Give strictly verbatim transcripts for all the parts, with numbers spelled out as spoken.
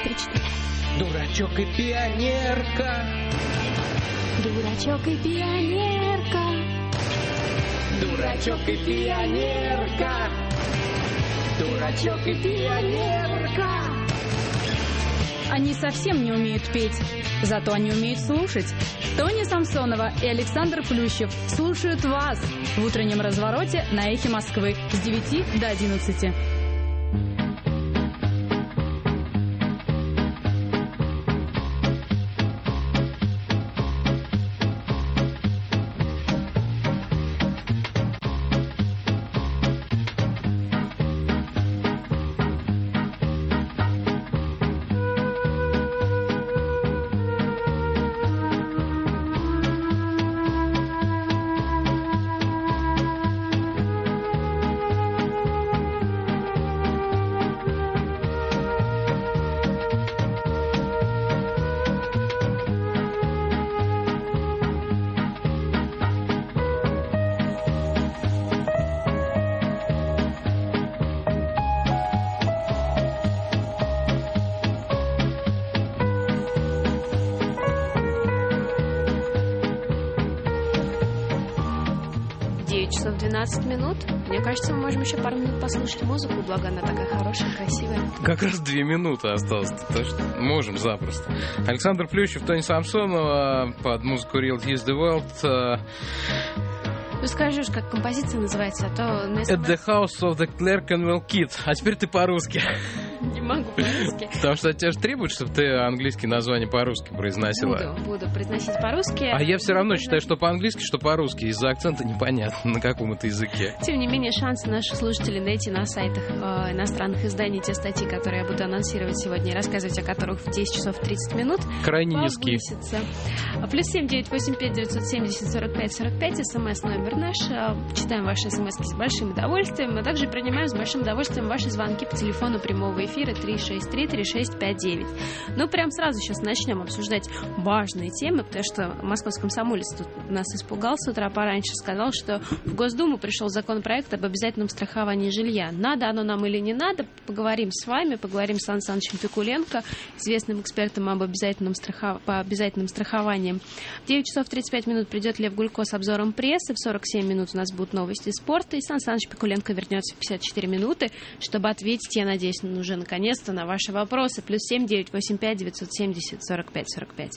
три, четыре. Дурачок и пионерка. Дурачок и пионерка. Дурачок и пионерка. Дурачок и пионерка. Они совсем не умеют петь, зато они умеют слушать. Тоня Самсонова и Александр Плющев слушают вас в утреннем развороте на Эхе Москвы с девяти до одиннадцати. Часов двенадцать минут. Мне кажется, мы можем еще пару минут послушать музыку, благо она такая хорошая, красивая. Как раз две минуты осталось. То, что можем запросто. Александр Плющев, Тоня Самсонова под музыку Real Is The World. Ну скажешь, как композиция называется, а то... At the House of the Clerkenwell Kid. А теперь ты по-русски. Не могу по-русски. Потому что от тебя же требуют, чтобы ты английские названия по-русски произносила. Буду, буду произносить по-русски. А я все равно считаю, что по-английски, что по-русски. Из-за акцента непонятно, на каком это языке. Тем не менее, шансы наших слушателей найти на сайтах э, иностранных изданий те статьи, которые я буду анонсировать сегодня и рассказывать о которых в десять часов тридцать минут, крайне низкие. Плюс семь девять восемь пять девятьсот семьдесят сорок пять сорок пять, смс-номер наш. Читаем ваши смс с большим удовольствием, а также принимаем с большим удовольствием ваши звонки по телефону прямого эфира три шесть три три шесть пять девять. Ну, прям сразу сейчас начнем обсуждать важные темы, потому что московский комсомолец тут нас испугал с утра пораньше, сказал, что в Госдуму пришел законопроект об обязательном страховании жилья. Надо оно нам или не надо, поговорим с вами, поговорим с Сан Санычем Пикуленко, известным экспертом об обязательном страхов... по обязательным страхованиям. В девять часов тридцать пять минут придет Лев Гулько с обзором прессы, в сорок семь минут у нас будут новости спорта, и Сан Саныч Пикуленко вернется в пятьдесят четыре минуты, чтобы ответить, я надеюсь, уже наконец-то на ваши вопросы. Плюс семь девять восемь пять девятьсот семьдесят сорок пять сорок пять.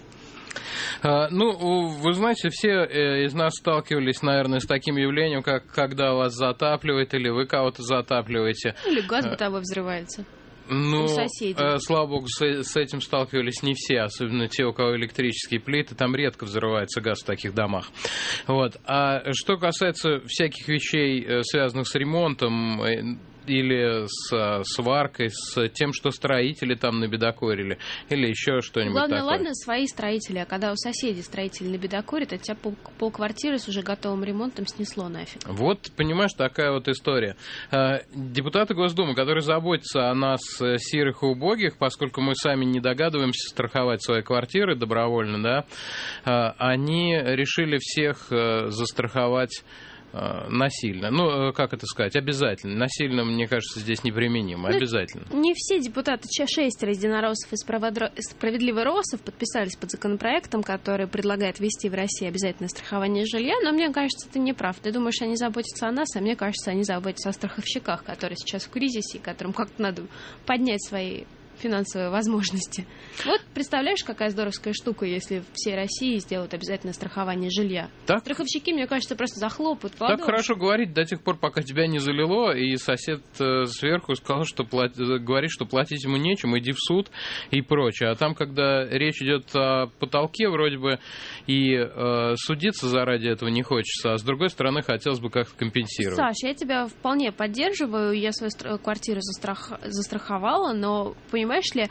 А, ну, вы знаете, все э, из нас сталкивались, наверное, с таким явлением, как когда вас затапливает или вы кого-то затапливаете. Или газ бытовой взрывается. Ну, у соседей. Э, слава богу, с, с этим сталкивались не все, особенно те, у кого электрические плиты, там редко взрывается газ в таких домах. Вот. А что касается всяких вещей, э, связанных с ремонтом, э, или с сваркой, с тем, что строители там набедокурили, или еще что-нибудь Главное, такое. ладно, свои строители, а когда у соседей строители набедокурят, от тебя пол, полквартиры с уже готовым ремонтом снесло нафиг. Вот, понимаешь, такая вот история. Депутаты Госдумы, которые заботятся о нас, сирых и убогих, поскольку мы сами не догадываемся страховать свои квартиры добровольно, да, они решили всех застраховать насильно. Ну, как это сказать? Обязательно. Насильно, мне кажется, здесь неприменимо. Ну, обязательно. Не все депутаты, шестеро единороссов и справедливороссов подписались под законопроектом, который предлагает ввести в России обязательное страхование жилья, но мне кажется, это неправда. Ты думаешь, они заботятся о нас, а мне кажется, они заботятся о страховщиках, которые сейчас в кризисе, которым как-то надо поднять свои финансовые возможности. Вот представляешь, какая здоровская штука, если всей России сделают обязательное страхование жилья. Так? Страховщики, мне кажется, просто захлопают в ладоши. Так хорошо говорить до тех пор, пока тебя не залило, и сосед э, сверху сказал, что плат... говорит, что платить ему нечем, иди в суд и прочее. А там, когда речь идет о потолке, вроде бы и э, судиться заради этого не хочется, а с другой стороны, хотелось бы как-то компенсировать. Саш, я тебя вполне поддерживаю, я свою квартиру застрах... застраховала, но, понимаешь, Понимаешь ли,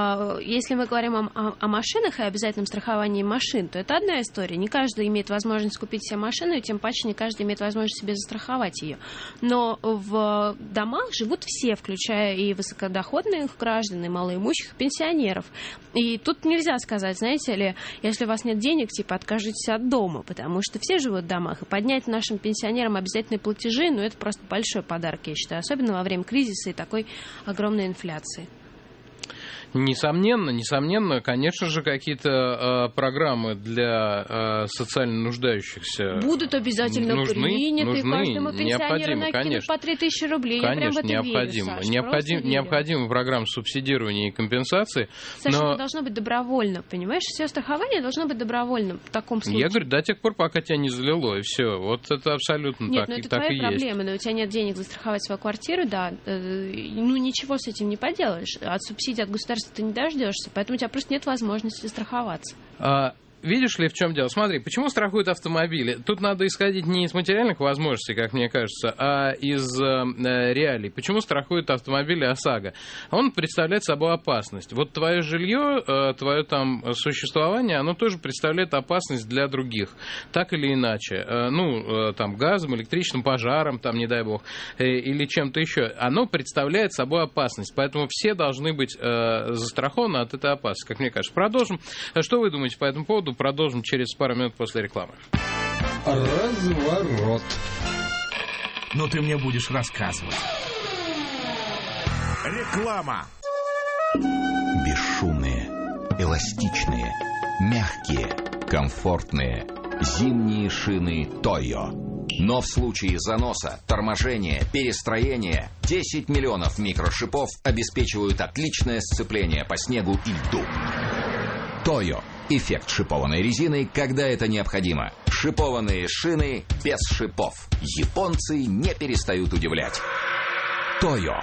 если мы говорим о, о машинах и обязательном страховании машин, то это одна история. Не каждый имеет возможность купить себе машину, и тем паче не каждый имеет возможность себе застраховать ее. Но в домах живут все, включая и высокодоходных граждан, и малоимущих, и пенсионеров. И тут нельзя сказать, знаете ли, если у вас нет денег, типа откажитесь от дома, потому что все живут в домах. И поднять нашим пенсионерам обязательные платежи, ну это просто большой подарок, я считаю, особенно во время кризиса и такой огромной инфляции. Несомненно, несомненно, конечно же, какие-то э, программы для э, социально нуждающихся будут обязательно нужны, приняты, нужны, каждому пенсионеру накинут конечно. по три тысячи рублей. Конечно, Я прям в это необходимо. верю, Саш, Необходим, необходима программа субсидирования и компенсации. Саша, но... это должно быть добровольно, понимаешь? Все страхование должно быть добровольным в таком случае. Я говорю, до тех пор, пока тебя не залило, и все. Вот это абсолютно нет, так, ну это так твои и проблемы, есть. но у тебя нет денег застраховать свою квартиру, да, ну ничего с этим не поделаешь. От субсидий от государства ты не дождешься, поэтому у тебя просто нет возможности страховаться. А... Видишь ли, в чем дело? Смотри, почему страхуют автомобили? Тут надо исходить не из материальных возможностей, как мне кажется, а из э, реалий. Почему страхуют автомобили ОСАГО? Он представляет собой опасность. Вот твое жилье, э, твое там существование, оно тоже представляет опасность для других, так или иначе. Э, ну, э, там, газом, электричеством, пожаром, там, не дай бог, э, или чем-то еще. Оно представляет собой опасность, поэтому все должны быть э, застрахованы от этой опасности, как мне кажется. Продолжим. Что вы думаете по этому поводу? Продолжим через пару минут после рекламы. Разворот. Но ты мне будешь рассказывать. Реклама. Бесшумные, эластичные, мягкие, комфортные. Зимние шины Тойо. Но в случае заноса, торможения, перестроения десять миллионов микрошипов обеспечивают отличное сцепление по снегу и льду. Тойо. Эффект шипованной резины, когда это необходимо. Шипованные шины без шипов. Японцы не перестают удивлять. Тойо.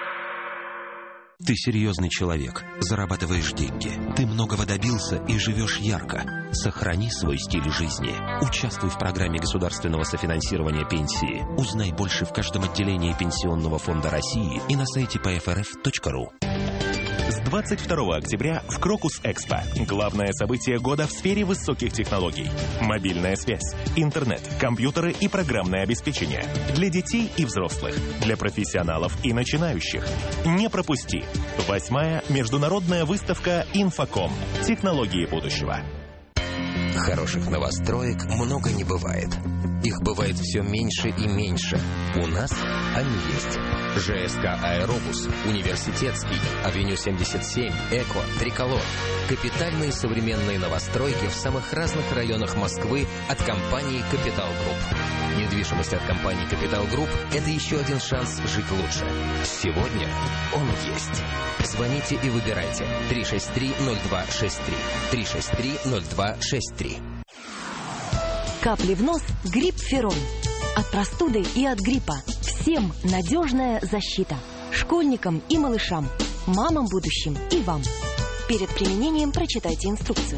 Ты серьезный человек, зарабатываешь деньги. Ты многого добился и живешь ярко. Сохрани свой стиль жизни. Участвуй в программе государственного софинансирования пенсии. Узнай больше в каждом отделении Пенсионного фонда России и на сайте пэ эф эр эф точка ру. С двадцать второго октября в Крокус Экспо. Главное событие года в сфере высоких технологий. Мобильная связь, интернет, компьютеры и программное обеспечение. Для детей и взрослых. Для профессионалов и начинающих. Не пропусти. Восьмая международная выставка «Инфоком». Технологии будущего. Хороших новостроек много не бывает. Их бывает все меньше и меньше. У нас они есть. ЖСК «Аэробус», Университетский, Авеню семьдесят семь, Эко, Триколор. Капитальные современные новостройки в самых разных районах Москвы от компании «Капитал Групп». Недвижимость от компании «Капитал Групп» — это еще один шанс жить лучше. Сегодня он есть. Звоните и выбирайте. три шесть три ноль два шесть три. три шесть три ноль два шесть три. Капли в нос – грипп-ферон. От простуды и от гриппа. Всем надежная защита. Школьникам и малышам, мамам будущим и вам. Перед применением прочитайте инструкцию.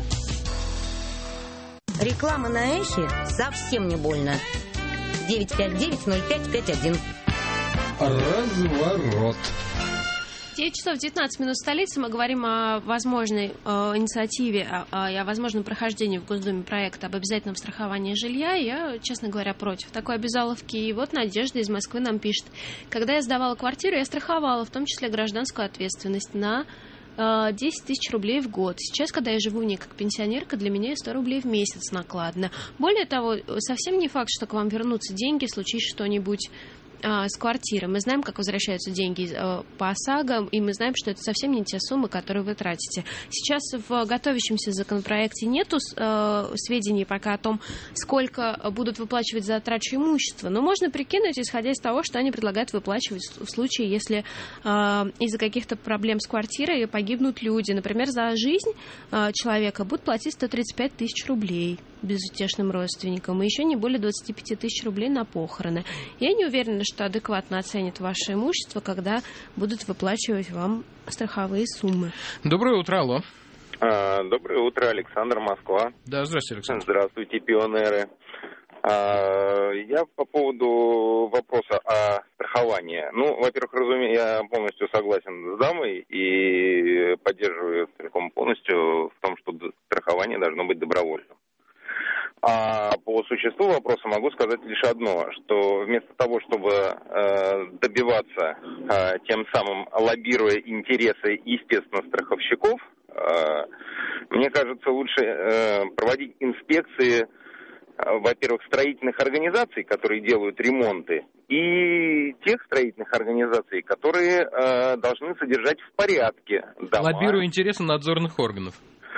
Реклама на Эхе совсем не больно. девять пять девять ноль пять пять один. Разворот. девять часов девятнадцать минут в столице. Мы говорим о возможной э, инициативе о, и о возможном прохождении в Госдуме проекта об обязательном страховании жилья. Я, честно говоря, против такой обязаловки. И вот Надежда из Москвы нам пишет. Когда я сдавала квартиру, я страховала, в том числе гражданскую ответственность, на э, десять тысяч рублей в год. Сейчас, когда я живу в ней как пенсионерка, для меня сто рублей в месяц накладно. Более того, совсем не факт, что к вам вернутся деньги, случись что-нибудь с квартиры. Мы знаем, как возвращаются деньги по ОСАГО, и мы знаем, что это совсем не те суммы, которые вы тратите. Сейчас в готовящемся законопроекте нету э, сведений пока о том, сколько будут выплачивать за отрачу имущества, но можно прикинуть, исходя из того, что они предлагают выплачивать в случае, если э, из-за каких-то проблем с квартирой погибнут люди. Например, за жизнь э, человека будут платить сто тридцать пять тысяч рублей безутешным родственникам, и еще не более двадцать пять тысяч рублей на похороны. Я не уверена, что адекватно оценят ваше имущество, когда будут выплачивать вам страховые суммы. Доброе утро, алло. А, доброе утро, Александр, Москва. Да, здравствуйте, Александр. Здравствуйте, пионеры. А, я по поводу вопроса о страховании. Ну, во-первых, разумею, я полностью согласен с дамой и поддерживаю целиком полностью в том, что страхование должно быть добровольным. А по существу вопроса могу сказать лишь одно, что вместо того, чтобы э, добиваться, э, тем самым лоббируя интересы, естественно, страховщиков, э, мне кажется, лучше э, проводить инспекции, э, во-первых, строительных организаций, которые делают ремонты и тех строительных организаций, которые э, должны содержать в порядке дома. Лоббирую интересы надзорных органов.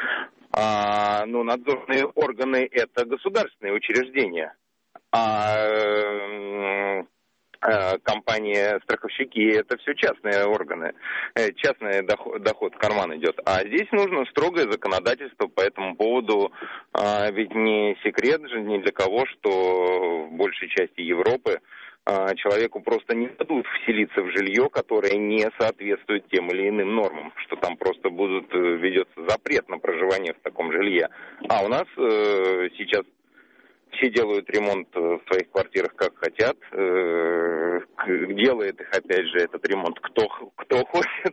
А, ну, надзорные органы – это государственные учреждения, а э, э, компании-страховщики – это все частные органы, э, частный доход, доход в карман идет. А здесь нужно строгое законодательство по этому поводу, э, ведь не секрет же ни для кого, что в большей части Европы человеку просто не дадут вселиться в жилье, которое не соответствует тем или иным нормам, что там просто будут, ведется запрет на проживание в таком жилье. А у нас э, сейчас все делают ремонт в своих квартирах как хотят, э, делает их, опять же, этот ремонт кто, кто хочет,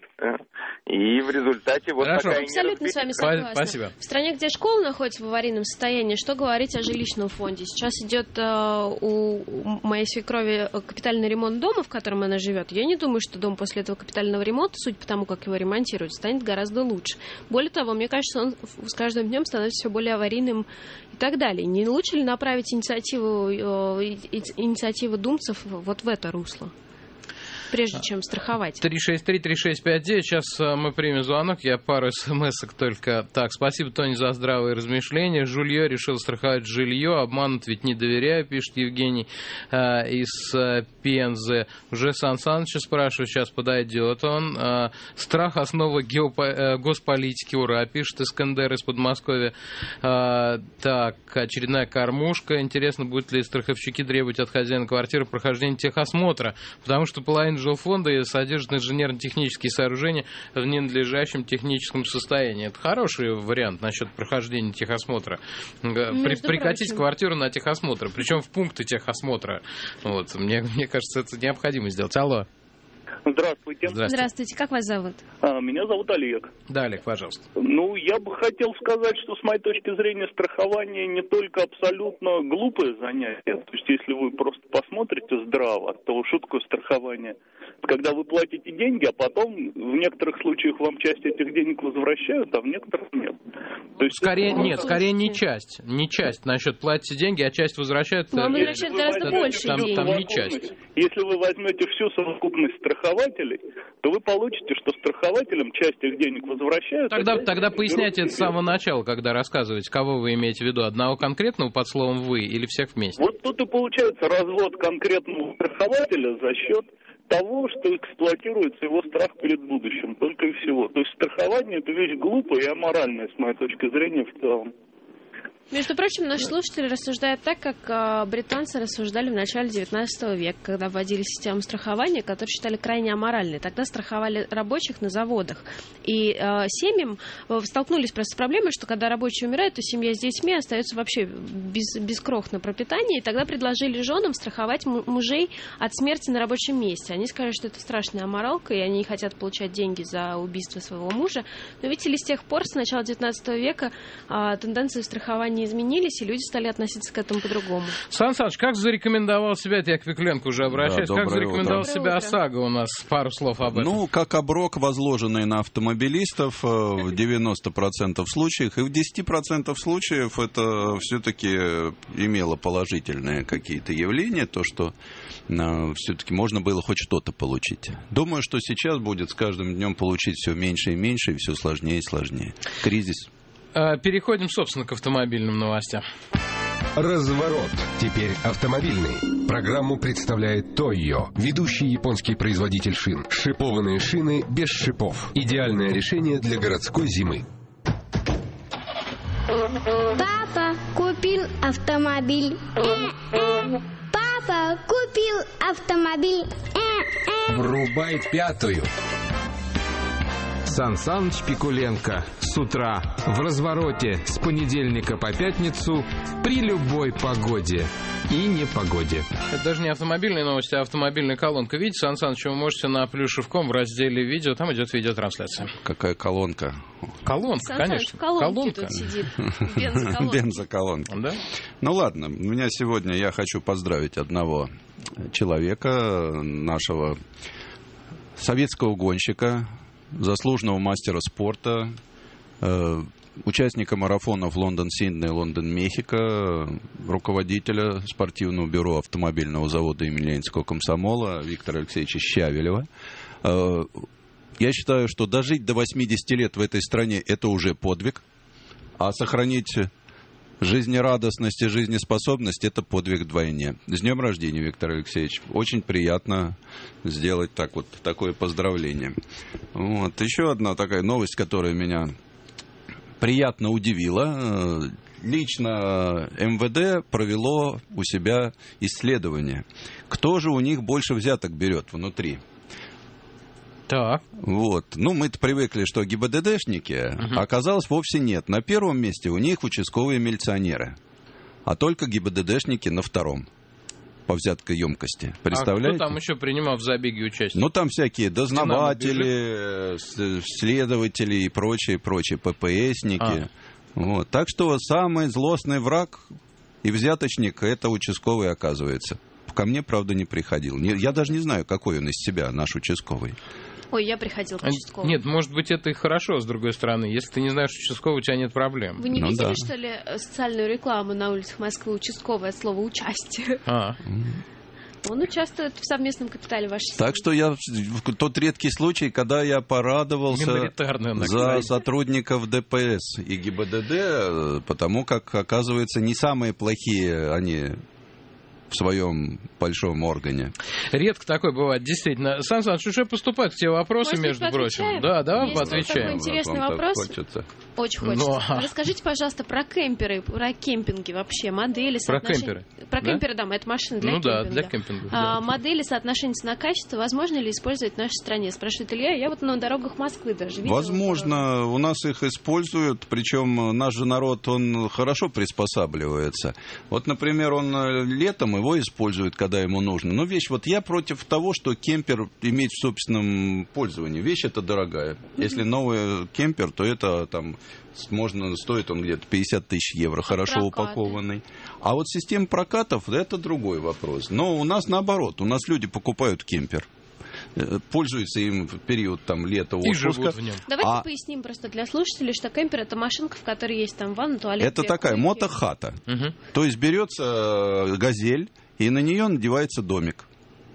и в результате вот Хорошо. такая... Абсолютно с вами согласна. Спасибо. В стране, где школа находится в аварийном состоянии, что говорить о жилищном фонде? Сейчас идет э, у моей свекрови капитальный ремонт дома, в котором она живет. Я не думаю, что дом после этого капитального ремонта, судя по тому, как его ремонтируют, станет гораздо лучше. Более того, мне кажется, он с каждым днем становится все более аварийным и так далее. Не лучше ли направить инициативу, э, инициативу думцев вот в это русло, прежде чем страховать? три шесть три три шесть пять девять. Сейчас мы примем звонок. Я пару смс-ок только. Так, спасибо, Тони, за здравые размышления. Жулье решил страховать жилье. Обманут ведь не доверяю, пишет Евгений э, из э, Пензы. Уже Сан Саныча спрашиваю, сейчас подойдет он. Э, страх — основа геопо- э, госполитики. Ура, пишет Искандер из Подмосковья. Э, так, очередная кормушка. Интересно, будут ли страховщики требовать от хозяина квартиры прохождения техосмотра, потому что половина жилфонда содержит инженерно-технические сооружения в ненадлежащем техническом состоянии. Это хороший вариант насчет прохождения техосмотра. При, прикатить прочим. квартиру на техосмотр, причем в пункты техосмотра. Вот. Мне, мне кажется, это необходимо сделать. Алло. Здравствуйте. Здравствуйте. Здравствуйте. Как вас зовут? А, меня зовут Олег. Да, Олег, пожалуйста. Ну, я бы хотел сказать, что с моей точки зрения страхование не только абсолютно глупое занятие. То есть, если вы просто посмотрите здраво, то что такое страхование? Когда вы платите деньги, а потом в некоторых случаях вам часть этих денег возвращают, а в некоторых нет. То есть, скорее это... нет, скорее не часть. Не часть насчет платите деньги, а часть возвращают. Вам возвращают гораздо больше там, денег. Там не часть. Если вы возьмете всю совокупность страхователей, то вы получите, что страхователям часть их денег возвращают. Тогда, а тогда поясняйте это с самого начала, когда рассказываете, кого вы имеете в виду, одного конкретного под словом «вы» или всех вместе? Вот тут и получается развод конкретного страхователя за счет того, что эксплуатируется его страх перед будущим, только и всего. То есть страхование — это вещь глупая и аморальная, с моей точки зрения, в целом. Между прочим, наши слушатели рассуждают так, как э, британцы рассуждали в начале девятнадцатого века, когда вводили систему страхования, которую считали крайне аморальной. Тогда страховали рабочих на заводах. И э, семьям э, столкнулись просто с проблемой, что когда рабочий умирает, то семья с детьми остается вообще без, без крох на пропитание. И тогда предложили женам страховать мужей от смерти на рабочем месте. Они сказали, что это страшная аморалка, и они не хотят получать деньги за убийство своего мужа. Но видите ли, с тех пор, с начала девятнадцатого века, э, тенденции страхования изменились, и люди стали относиться к этому по-другому. Сан Саныч, как зарекомендовал себя, я к Викуленко уже обращаюсь, да, как зарекомендовал утро. себя ОСАГО у нас? Пару слов об этом. Ну, как оброк, возложенный на автомобилистов в девяноста процентах случаев, и в десяти процентах случаев это все-таки имело положительные какие-то явления, то, что все-таки можно было хоть что-то получить. Думаю, что сейчас будет с каждым днем получить все меньше и меньше, и все сложнее и сложнее. Кризис. Переходим, собственно, к автомобильным новостям. Разворот. Теперь автомобильный. Программу представляет Тойо, ведущий японский производитель шин. Шипованные шины без шипов. Идеальное решение для городской зимы. Папа купил автомобиль. Папа купил автомобиль. Врубай пятую. Сан Саныч Пикуленко с утра в развороте с понедельника по пятницу при любой погоде и непогоде. Это даже не автомобильные новости, а автомобильная колонка. Видите, Сан Саныч, вы можете на плюшев точка ком в разделе видео, там идет видеотрансляция. Какая колонка? Колонка, Сан конечно. Саныч в колонке колонка. Тут сидит. Бензоколонка. Бензоколонка. Да? Ну ладно, у меня сегодня я хочу поздравить одного человека, нашего советского гонщика, заслуженного мастера спорта, э, участника марафонов Лондон-Сидней, Лондон-Мехико, руководителя спортивного бюро автомобильного завода имени Ленинского комсомола Виктора Алексеевича Щавелева. Я считаю, что дожить до восьмидесяти лет в этой стране – это уже подвиг, а сохранить жизнерадостность и жизнеспособность – это подвиг вдвойне. С днем рождения, Виктор Алексеевич. Очень приятно сделать так вот, такое поздравление. Вот. Еще одна такая новость, которая меня приятно удивила. Лично эм вэ дэ провело у себя исследование. Кто же у них больше взяток берет внутри? Так. Вот. Ну, мы-то привыкли, что гэ бэ дэ дэшники, uh-huh. а оказалось вовсе нет. На первом месте у них участковые милиционеры, а только гэ бэ дэ дэшники на втором по взяткоемкости. Представляете? А кто там еще принимал в забеге участие? Ну, там всякие дознаватели, следователи и прочие, прочие пэ пэ эсники. А. Вот. Так что самый злостный враг и взяточник – это участковый, оказывается. Ко мне, правда, не приходил. Я даже не знаю, какой он из себя, наш участковый. Ой, я приходил к участковому. Нет, может быть, это и хорошо, с другой стороны. Если ты не знаешь участкового, у тебя нет проблем. Вы не ну, видели, да. что ли, социальную рекламу на улицах Москвы участковое от слова «участие»? А. Он участвует в совместном капитале вашей семьи. Так что я тот редкий случай, когда я порадовался за сотрудников дэ пэ эс и гэ бэ дэ дэ, потому как, оказывается, не самые плохие они в своем большом органе. Редко такое бывает, действительно. Сан Саныч, уже поступают к тебе вопросы, Может, между прочим. Да, давай поотвечаем. Есть интересный вопрос. Хочется. Очень хочется. Но... Расскажите, пожалуйста, про кемперы, про кемпинги вообще, модели, про соотношения... кемперы? Про кемперы, да, это машины для ну, кемпинга. Ну да, для кемпинга. А, да. Модели, соотношение цена-качество, возможно ли использовать в нашей стране? Спрашивает Илья. Я вот на дорогах Москвы даже видела. Возможно, у нас их используют, причем наш же народ, он хорошо приспосабливается. Вот, например, он летом его использует, когда ему нужно. Но вещь, вот я против того, что кемпер иметь в собственном пользовании. Вещь эта дорогая. Если новый кемпер, то это там можно, стоит он где-то пятьдесят тысяч евро, хорошо Прокаты. упакованный. А вот система прокатов, это другой вопрос. Но у нас наоборот, у нас люди покупают кемпер, пользуются им в период там лета, отпуска. Давайте а... поясним просто для слушателей, что кемпер — это машинка, в которой есть там ванна, туалет. Это такая мотохата. Угу. То есть берется газель, и на нее надевается домик.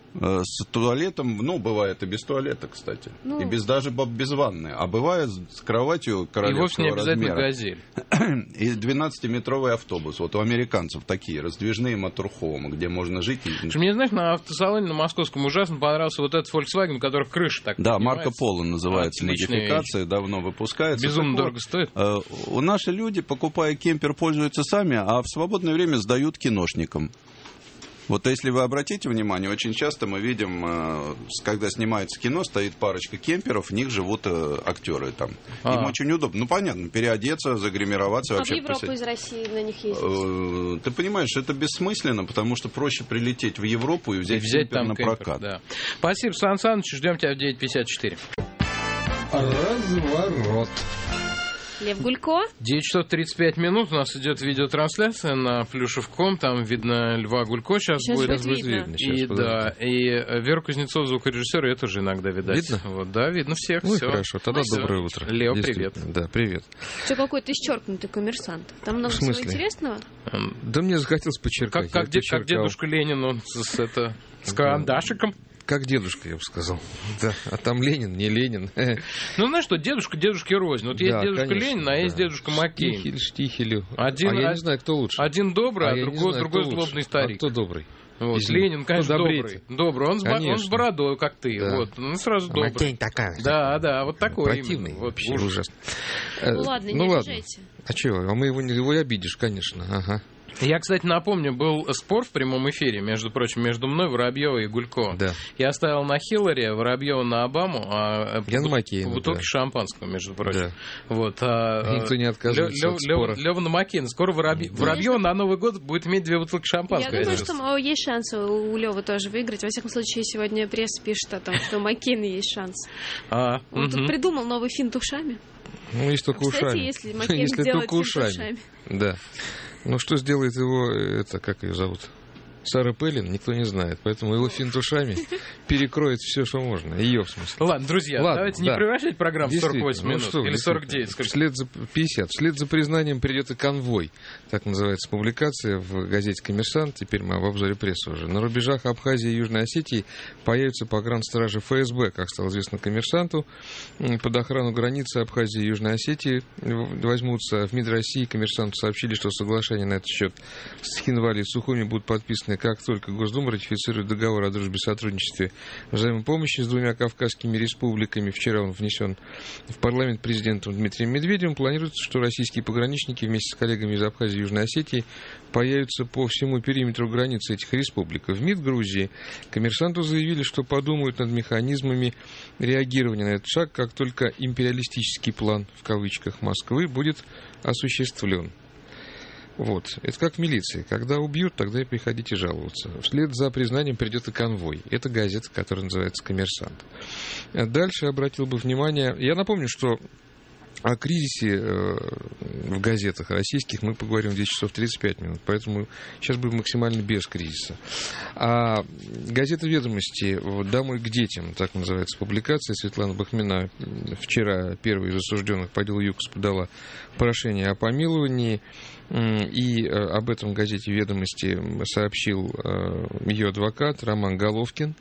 С туалетом, ну, бывает и без туалета, кстати. Ну, и без даже без ванны. А бывает с кроватью королевского размера. И вовсе не обязательно газель. И двенадцатиметровый автобус. Вот у американцев такие раздвижные моторхомы, где можно жить. Мне, знаешь, на автосалоне на московском ужасно понравился вот этот Volkswagen, у которого крыша так да, Марко Поло называется. Отличная модификация, вещь. Давно выпускается. Безумно так дорого вот, стоит. Э, у наши люди, покупая кемпер, пользуются сами, а в свободное время сдают киношникам. Вот если вы обратите внимание, очень часто мы видим, когда снимается кино, стоит парочка кемперов, в них живут актеры там. А. Им очень удобно. Ну, понятно, переодеться, загримироваться. А вообще в Европу посадить. Из России на них ездить? Ты понимаешь, это бессмысленно, потому что проще прилететь в Европу и взять, и взять кемпер там на кемпер, прокат. Да. Спасибо, Сан Саныч, ждем тебя в девять пятьдесят четыре. Разворот. Лев Гулько. девять часов тридцать пять минут. У нас идет видеотрансляция на плюшев точка ком. Там видно Льва Гулько. Сейчас, сейчас будет, будет видно. видно. И, да, и Веру Кузнецову, звукорежиссера, это же иногда видать. Видно? Вот, да, видно всех. Ну, все. Хорошо, тогда все. Доброе утро. Лео, привет. Да, привет. Все какой-то исчеркнутый коммерсант. Там много всего интересного? Да мне захотелось подчеркнуть. Как, как, дед, как дедушка Ленин, он с, это, с карандашиком. Как дедушка, я бы сказал. Да, а там Ленин, не Ленин. Ну, знаешь что, дедушка дедушке рознь. Вот есть да, дедушка конечно, Ленин, а да. есть дедушка Маккейн. Штихель, Штихелю. Один, а я не знаю, кто лучше. Один добрый, а, а другой, знаю, другой злобный лучше. старик. А кто добрый? Вот. Ленин, конечно, добрый. Добрый. Он с, он с бородой, как ты. Да. Вот. Он сразу а добрый. Маккейн такая. Да, да, вот такой. Противный. Именно, вообще. Ужасно. Ну ладно, ну, не ладно. обижайте. А чего? А мы его, его обидишь, конечно. Ага. Я, кстати, напомню, был спор в прямом эфире, между прочим, между мной, Воробьевой и Гулько. Да. Я ставил на Хиллари, Воробьева на Обаму, а я по, на Маккейна, по бутылке да. шампанского, между прочим. Да. Вот, а, никто не отказывается Лев, от спора. Лев, Лева на Маккейна. Скоро Воробьев, Воробьева на Новый год будет иметь две бутылки шампанского. Я думаю, что есть шанс у Левы тоже выиграть. Во всяком случае, сегодня пресса пишет о том, что у Маккейна есть шанс. А, Он угу. тут придумал новый финт ушами. Ну, есть только Кстати, ушами. если Маккейн сделает финт ушами. Да. Ну, что сделает его, это, как ее зовут? Сара Пеллин никто не знает, поэтому его финт ушами перекроет все, что можно. Ее, в смысле. Ладно, друзья, Ладно, давайте да. не превращать программу в сорок восемь ну, минут что, или сорок девять. Вслед за пятьдесят. Вслед за признанием придет и конвой. Так называется публикация в газете «Коммерсант». Теперь мы об обзоре прессы уже. На рубежах Абхазии и Южной Осетии появятся погранстражи эф эс бэ, как стало известно «Коммерсанту». Под охрану границы Абхазии и Южной Осетии возьмутся. В МИД России «Коммерсанту» сообщили, что соглашение на этот счет с Хинвали и Сухуми будут подписаны, как только Госдума ратифицирует договор о дружбе и сотрудничестве, взаимопомощи с двумя кавказскими республиками. Вчера он внесен в парламент президентом Дмитрием Медведевым. Планируется, что российские пограничники вместе с коллегами из Абхазии и Южной Осетии появятся по всему периметру границы этих республик. В МИД Грузии «Коммерсанту» заявили, что подумают над механизмами реагирования на этот шаг, как только империалистический план, в кавычках, Москвы будет осуществлен. Вот. Это как в милиции. Когда убьют, тогда и приходите жаловаться. Вслед за признанием придет и конвой. Это газета, которая называется «Коммерсант». Дальше обратил бы внимание... Я напомню, что о кризисе в газетах российских мы поговорим в десять часов тридцать пять минут, поэтому сейчас будем максимально без кризиса. А газета «Ведомости» «Домой к детям», так называется публикация, Светлана Бахмина вчера, первый из осужденных по делу ЮКОС, подала прошение о помиловании, и об этом в газете «Ведомости» сообщил ее адвокат Роман Головкин.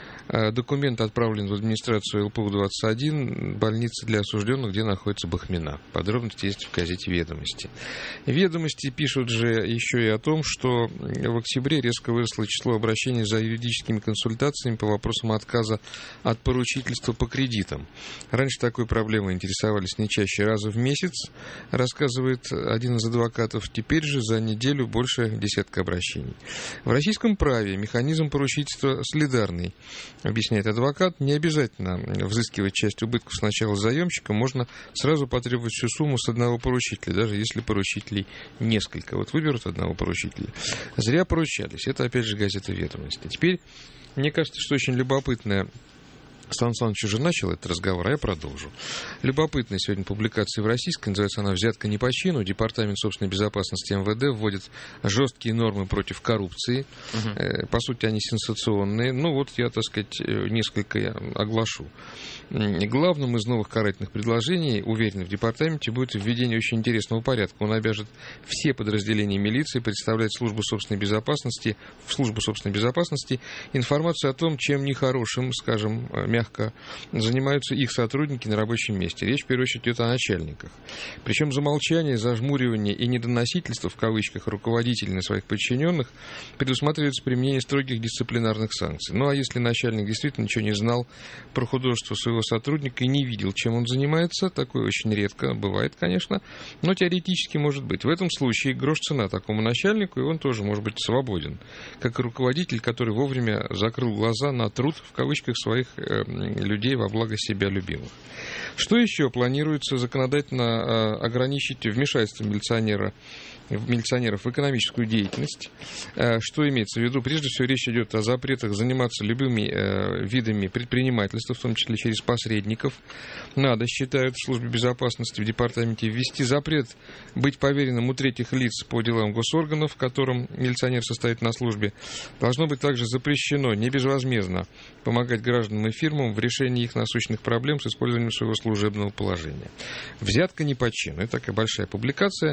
Документ отправлен в администрацию эл пэ у двадцать один, больницы для осужденных, где находится Бахмина. Подробности есть в газете «Ведомости». «Ведомости» пишут же еще и о том, что в октябре резко выросло число обращений за юридическими консультациями по вопросам отказа от поручительства по кредитам. Раньше такой проблемой интересовались не чаще раза в месяц, рассказывает один из адвокатов. Теперь же за неделю больше десятка обращений. В российском праве механизм поручительства солидарный. Объясняет адвокат, не обязательно взыскивать часть убытков сначала с заемщика, можно сразу потребовать всю сумму с одного поручителя, даже если поручителей несколько. Вот выберут одного поручителя. Зря поручались. Это, опять же, газета «Ведомости». Теперь, мне кажется, что очень любопытное... Сан Саныч уже начал этот разговор, а я продолжу. Любопытная сегодня публикация в российской, называется она «Взятка не по чину». Департамент собственной безопасности эм вэ дэ вводит жесткие нормы против коррупции. Uh-huh. По сути, они сенсационные. Ну, вот я, так сказать, несколько оглашу. Главным из новых карательных предложений, уверены в департаменте, будет введение очень интересного порядка. Он обяжет все подразделения милиции представлять службу собственной безопасности, в службу собственной безопасности информацию о том, чем нехорошим, скажем, мягко, занимаются их сотрудники на рабочем месте. Речь, в первую очередь, идет о начальниках. Причем за молчание, зажмуривание и недоносительство, в кавычках, руководителей на своих подчиненных предусматривается применение строгих дисциплинарных санкций. Ну, а если начальник действительно ничего не знал про художество своего сотрудника и не видел, чем он занимается, такое очень редко бывает, конечно, но теоретически может быть. В этом случае грош цена такому начальнику, и он тоже может быть свободен, как и руководитель, который вовремя закрыл глаза на труд, в кавычках, своих э, людей во благо себя любимых. Что еще планируется законодательно э, ограничить вмешательство милиционера милиционеров в экономическую деятельность? Что имеется в виду? Прежде всего, речь идет о запретах заниматься любыми э, видами предпринимательства, в том числе через посредников. Надо, считают в службе безопасности, в департаменте, ввести запрет быть поверенным у третьих лиц по делам госорганов, в котором милиционер состоит на службе. Должно быть также запрещено не безвозмездно помогать гражданам и фирмам в решении их насущных проблем с использованием своего служебного положения. Взятка не по чину. Это такая большая публикация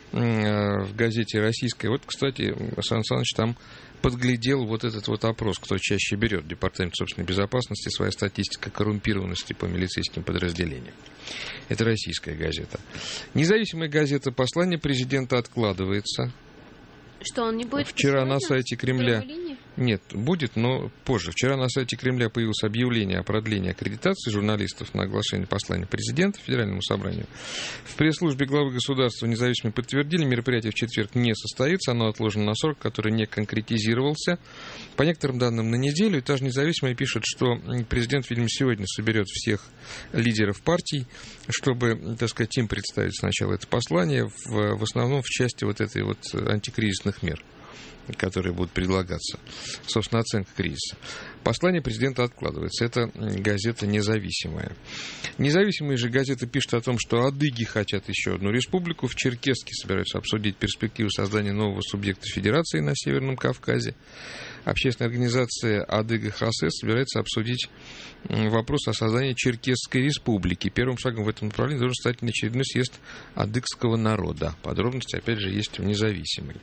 в газете «Российская». Вот, кстати, Сан Саныч там подглядел вот этот вот опрос, кто чаще берет в Департамент собственной безопасности, своя статистика коррумпированности по милицейским подразделениям. Это российская газета. Независимая газета «Послание президента» откладывается. Что, он не будет Вчера сегодня? На сайте Кремля... Нет, будет, но позже. Вчера на сайте Кремля появилось объявление о продлении аккредитации журналистов на оглашение послания президента Федеральному собранию. В пресс-службе главы государства независимо подтвердили, мероприятие в четверг не состоится, оно отложено на срок, который не конкретизировался. По некоторым данным, на неделю. И та же независимая пишет, что президент, видимо, сегодня соберет всех лидеров партий, чтобы, так сказать, им представить сначала это послание, в, в основном в части вот этой вот антикризисных мер. которые будут предлагаться. Собственно, оценка кризиса. Послание президента откладывается. Это газета независимая. Независимые же газеты пишут о том, что адыги хотят еще одну республику. В Черкесске собираются обсудить перспективу создания нового субъекта федерации на Северном Кавказе. Общественная организация Адыга Хасес собирается обсудить вопрос о создании Черкесской республики. Первым шагом в этом направлении должен стать очередной съезд адыгского народа. Подробности, опять же, есть в независимой.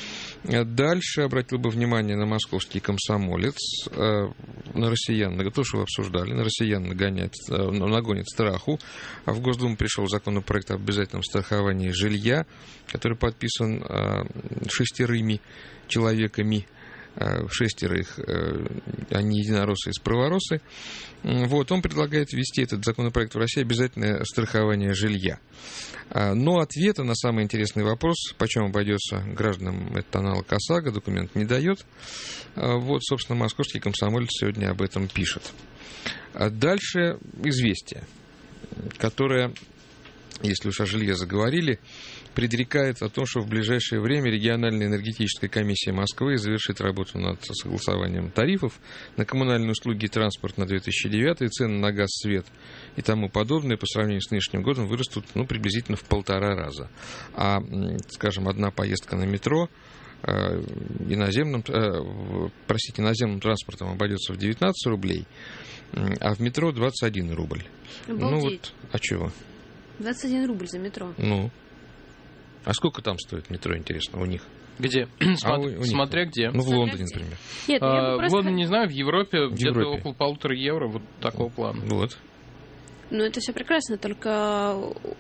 Дальше обратил бы внимание на московский комсомолец, на россиян, на то, что вы обсуждали, на россиян нагонять, нагонит страху. А в Госдуму пришел законопроект об обязательном страховании жилья, который подписан шестерыми человеками. Шестеро их, они единороссы и справоросы. Вот, он предлагает ввести этот законопроект в России обязательное страхование жилья. Но ответа на самый интересный вопрос, почем обойдется гражданам этот аналог ОСАГО, документ не дает. Вот, собственно, московский комсомолец сегодня об этом пишет. Дальше «Известия», которое, если уж о жилье заговорили, предрекает о том, что в ближайшее время региональная энергетическая комиссия Москвы завершит работу над согласованием тарифов на коммунальные услуги и транспорт на две тысячи девятый, цены на газ, свет и тому подобное по сравнению с нынешним годом вырастут, ну, приблизительно в полтора раза. А, скажем, одна поездка на метро э, иноземным, э, простите, наземным транспортом обойдется в девятнадцать рублей, а в метро двадцать один рубль. Обалдеть. Ну вот, а чего? двадцать один рубль за метро. Ну. А сколько там стоит метро, интересно, у них? Где? А у, у смотря где. Ну, в Лондоне, например. Нет, а, я бы просто... В Лондоне, не знаю, в Европе в где-то Европе. около полутора евро, вот такого плана. Вот. Ну, это все прекрасно, только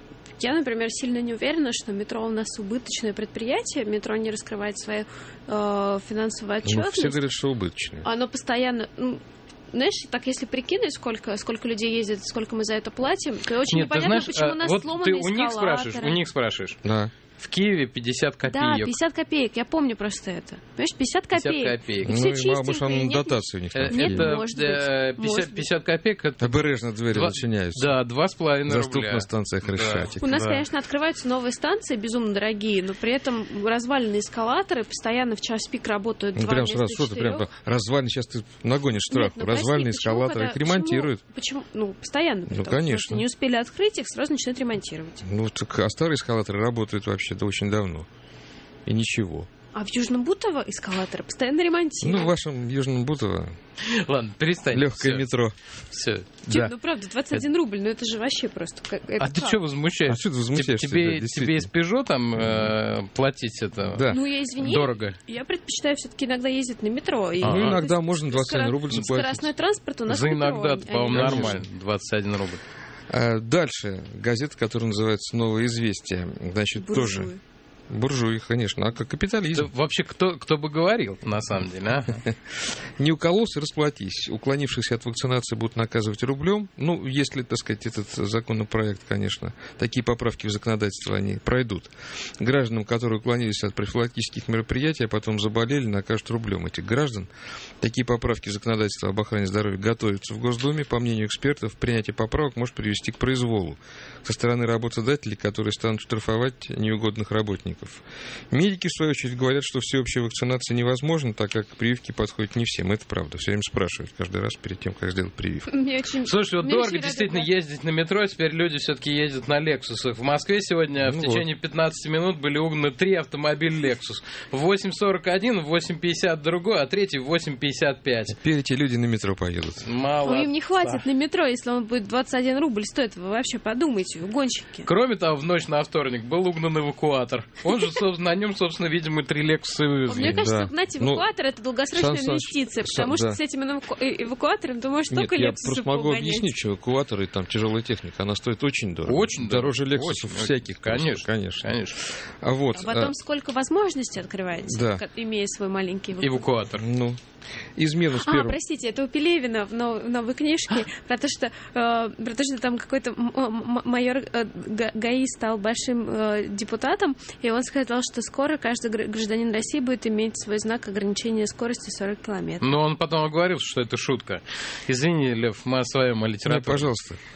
я, например, сильно не уверена, что метро у нас убыточное предприятие, метро не раскрывает свою э, финансовую отчетность. Ну, все говорят, что убыточное. Оно постоянно... Ну, знаешь, так если прикинуть, сколько, сколько людей ездит, сколько мы за это платим, то очень Нет, непонятно, ты знаешь, почему у нас вот сломаны ты у эскалаторы. них спрашиваешь, у них спрашиваешь. Да. В Киеве пятьдесят копеек. Да, пятьдесят копеек, я помню просто это. Понимаешь, пятьдесят копеек. пятьдесят копеек. И Ну, все и, может, чистенькое. он Нет, дотации у них там. Нет, Это может быть, э, может пятьдесят, быть. пятьдесят копеек. Это Обережно двери два, зачиняются. Да, два с половиной рубля. Доступна станция Хрещатик. У нас, Да. конечно, открываются новые станции, безумно дорогие, но при этом разваленные эскалаторы постоянно в час пик работают Ну, два прям вместо сразу, что ты прям четырех. развальный, сейчас ты нагонишь штраф. Нет, ну, прости, Развальные почему, эскалаторы, когда- их ремонтируют. Почему, почему? Ну, постоянно. Ну, притом. конечно. Просто не успели открыть их, сразу начинают ремонтировать. Ну, так, а старые эскалаторы работают вообще-то очень давно. И ничего. А в Южном Бутово эскалаторы постоянно Ну, ремонтируют. в вашем Южном Бутово Ладно, перестань. легкое Всё. метро. Все. Типа, ну, правда, двадцать один рубль, ну это же вообще просто... Как, это А ты как? что возмущаешься? А что ты возмущаешься, Тебе, да, тебе действительно? из Пежо там э, платить это Да. Ну, я извини. дорого? Я предпочитаю все-таки иногда ездить на метро. И, Ну, Ага. иногда то есть можно двадцать один скоро- рубль заплатить. Скоростной транспорт у нас За метро, иногда, а не- по-моему, а не нормально. двадцать один рубль. А дальше газета, которая называется «Новое известие». Значит, Буржуи. тоже... Буржуи, конечно, а как капитализм. Это вообще кто, кто бы говорил, на самом деле, а? Не укололся, расплатись. Уклонившихся от вакцинации будут наказывать рублем. Ну, если, так сказать, этот законопроект, конечно, такие поправки в законодательство, они пройдут. Гражданам, которые уклонились от профилактических мероприятий, а потом заболели, накажут рублем этих граждан. Такие поправки в законодательство об охране здоровья готовятся в Госдуме. По мнению экспертов, принятие поправок может привести к произволу со стороны работодателей, которые станут штрафовать неугодных работников. Медики, в свою очередь, говорят, что всеобщая вакцинация невозможна, так как прививки подходят не всем. Это правда. Все время спрашивают каждый раз перед тем, как сделать прививку. Мне очень... Слушай, вот мне дорого очень действительно радостно. ездить на метро, теперь люди все-таки ездят на Лексусах. В Москве сегодня Ну в вот. течение пятнадцати минут были угнаны три автомобиля Лексус. В восемь сорок один, в восемь пятьдесят другой, а третий в восемь пятьдесят пять. Теперь эти люди на метро поедут. Мало. Ой, им не хватит на метро, если он будет двадцать один рубль стоит. Вы вообще подумайте, гонщики. Кроме того, в ночь на вторник был угнан эвакуатор. Он же, собственно, на нем, собственно, видимо, три Лексуса и вывезли. Мне кажется, Да. угнать Ну, эвакуатор это долгосрочная Сан Саныч, инвестиция, Сан- потому что да. с этим эваку- э, эвакуатором ты можешь Нет, только я Лексусов просто могу погонять. объяснить, что эвакуаторы и там тяжелая техника, она стоит очень дорого. Очень Дороже дорого, Лексусов очень. всяких. просто, Конечно, конечно. конечно. А вот, А потом а, сколько возможностей открывается, Да. как- имея свой маленький эвакуатор. Эвакуатор. ну, измену с А, первым... простите, это у Пелевина в, нов- в новой книжке про то, что, э, про то, что там какой-то м- м- майор э, Га- ГАИ стал большим э, депутатом, и он сказал, что скоро каждый гр- гражданин России будет иметь свой знак ограничения скорости сорок километров. Но он потом оговорился, что это шутка. Извини, Лев, мы осваиваем Не, литературу. пожалуйста.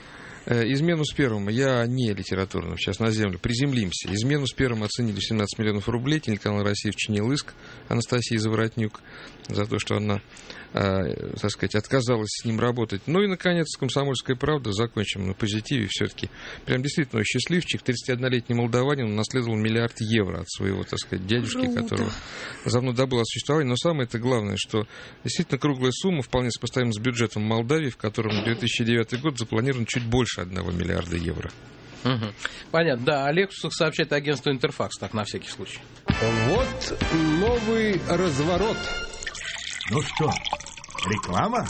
Из минус первым, я не литературным, сейчас на землю, приземлимся. Из минус первым оценили семнадцать миллионов рублей. Телеканал «Россия» вчинил иск Анастасии Заворотнюк за то, что она, э, так сказать, отказалась с ним работать. Ну и, наконец, «Комсомольская правда». Закончим на позитиве все-таки. Прям действительно счастливчик. тридцатиоднолетний молдаванин унаследовал миллиард евро от своего, так сказать, дядюшки, Круто. Которого давно добыл от существования. Но самое-то главное, что действительно круглая сумма, вполне сопоставима с бюджетом Молдавии, в котором на две тысячи девятый год запланирован чуть больше одного миллиарда евро. Угу. Понятно. Да, о Лексусах сообщает агентство «Интерфакс», так на всякий случай. Вот новый разворот. Ну что, реклама?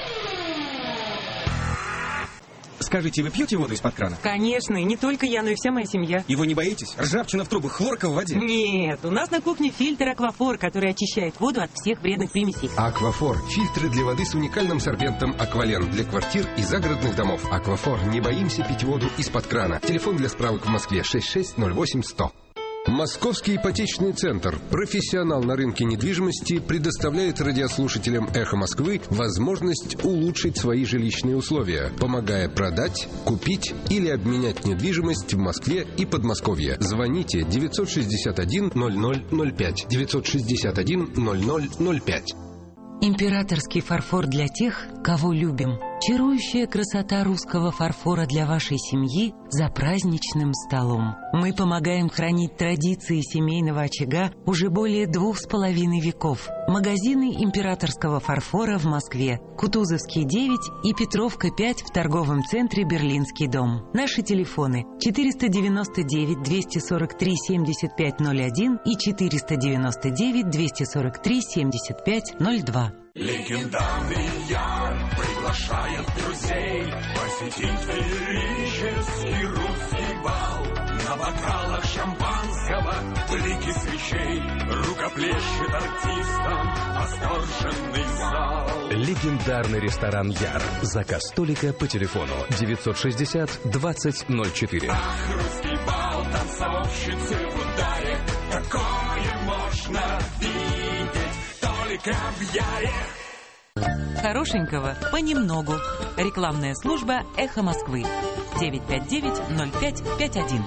Скажите, вы пьете воду из-под крана? Конечно, и не только я, но и вся моя семья. И вы не боитесь? Ржавчина в трубах, хлорка в воде? Нет, у нас на кухне фильтр «Аквафор», который очищает воду от всех вредных примесей. «Аквафор» — фильтры для воды с уникальным сорбентом «Аквален» для квартир и загородных домов. «Аквафор» — не боимся пить воду из-под крана. Телефон для справок в Москве шесть шесть ноль восемь сто. Московский ипотечный центр, профессионал на рынке недвижимости, предоставляет радиослушателям «Эхо Москвы» возможность улучшить свои жилищные условия, помогая продать, купить или обменять недвижимость в Москве и Подмосковье. Звоните девятьсот шестьдесят один ноль ноль ноль пять, девятьсот шестьдесят один ноль ноль ноль пять. Императорский фарфор для тех, кого любим. Чарующая красота русского фарфора для вашей семьи за праздничным столом. Мы помогаем хранить традиции семейного очага уже более двух с половиной веков. Магазины императорского фарфора в Москве. Кутузовский девять и Петровка пять в торговом центре «Берлинский дом». Наши телефоны четыреста девяносто девять двести сорок три семьдесят пять ноль один и четыреста девяносто девять двести сорок три семьдесят пять ноль два. Легендарный Яр приглашает друзей посетить феерический русский бал. На бокалах шампанского блики свечей рукоплещет артистам восторженный зал. Легендарный ресторан «Яр». Заказ столика по телефону девятьсот шестьдесят двадцать ноль четыре. Ах, русский бал, танцовщицы в ударе, такое можно видеть только в Яре. Хорошенького понемногу. Рекламная служба «Эхо Москвы». девять пять девять ноль пять пять один.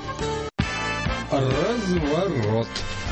Разворот.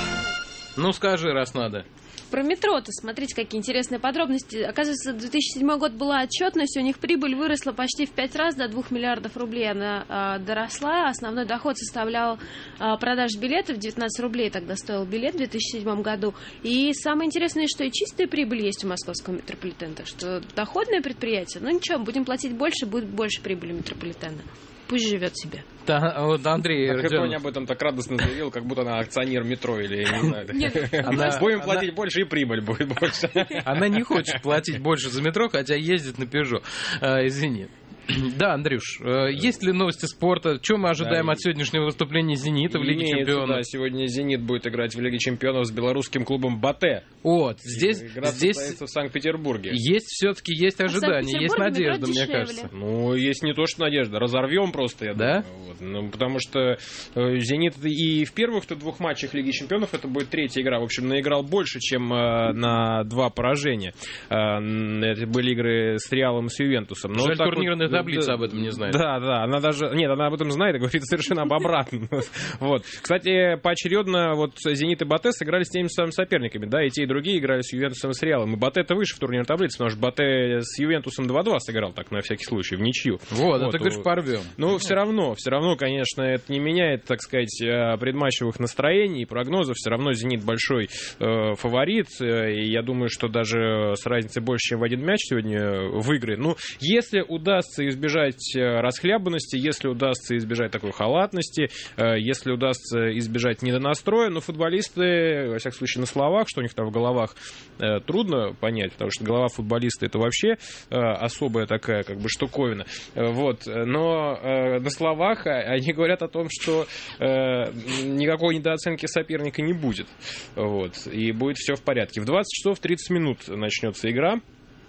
Ну, скажи, раз надо. Про метро-то смотрите, какие интересные подробности. Оказывается, две тысячи седьмой год была отчетность, у них прибыль выросла почти в пять раз, до двух миллиардов рублей она а, доросла. Основной доход составлял а, продаж билетов, девятнадцать рублей тогда стоил билет в две тысячи седьмом году. И самое интересное, что и чистая прибыль есть у московского метрополитена, так что доходное предприятие, ну ничего, будем платить больше, будет больше прибыли метрополитена. Пусть живет себе. Да, вот Андрей так Родионов об этом так радостно заявил, как будто она акционер метро или я не знаю. Будем платить больше, и прибыль будет больше. Она не хочет платить больше за метро, хотя ездит на Пежо. Извини. Да, Андрюш, есть ли новости спорта? Что мы ожидаем да, от сегодняшнего выступления «Зенита» в Лиге имеется, Чемпионов? Да, сегодня «Зенит» будет играть в Лиге Чемпионов с белорусским клубом «Батэ». Вот, здесь... Игра здесь состоится в Санкт-Петербурге. Есть все-таки есть ожидания, есть надежда, мне кажется. Ну, есть не то, что надежда, разорвем просто, я да? думаю. Вот. Ну, потому что э, «Зенит» и в первых-то двух матчах Лиги Чемпионов, это будет третья игра, в общем, наиграл больше, чем э, на два поражения. Э, это были игры с «Реалом» и с «Ювентусом». Но Жаль, вот турнирная вот, таблица да, об этом не знает. Да, да, она даже... Нет, она об этом знает и говорит совершенно об обратном. Вот. Кстати, поочередно вот «Зенит» и «Батэ» сыграли с теми самыми соперниками, да, и те, и другие играли с «Ювентусом» и с «Реалом». И «Батэ»-то выше в турнирной таблице, потому что «Батэ» с «Ювентусом» два-два сыграл, так, на всякий случай, в ничью. Вот, вот. А ты говоришь, порвем. Ну, все равно, все равно, конечно, это не меняет, так сказать, предматчевых настроений и прогнозов. Все равно «Зенит» большой э, фаворит, и я думаю, что даже с разницей больше, чем в один мяч сегодня выиграет. Ну, если удастся избежать расхлябанности, если удастся избежать такой халатности, э, если удастся избежать недонастроя, но футболисты, во всяком случае, на словах, что у них там в головах, э, трудно понять, потому что голова футболиста — это вообще э, особая такая, как бы, штуковина. Э, вот. Но э, на словах они говорят о том, что э, никакой недооценки соперника не будет. Вот. И будет все в порядке. В двадцать часов тридцать минут начнется игра.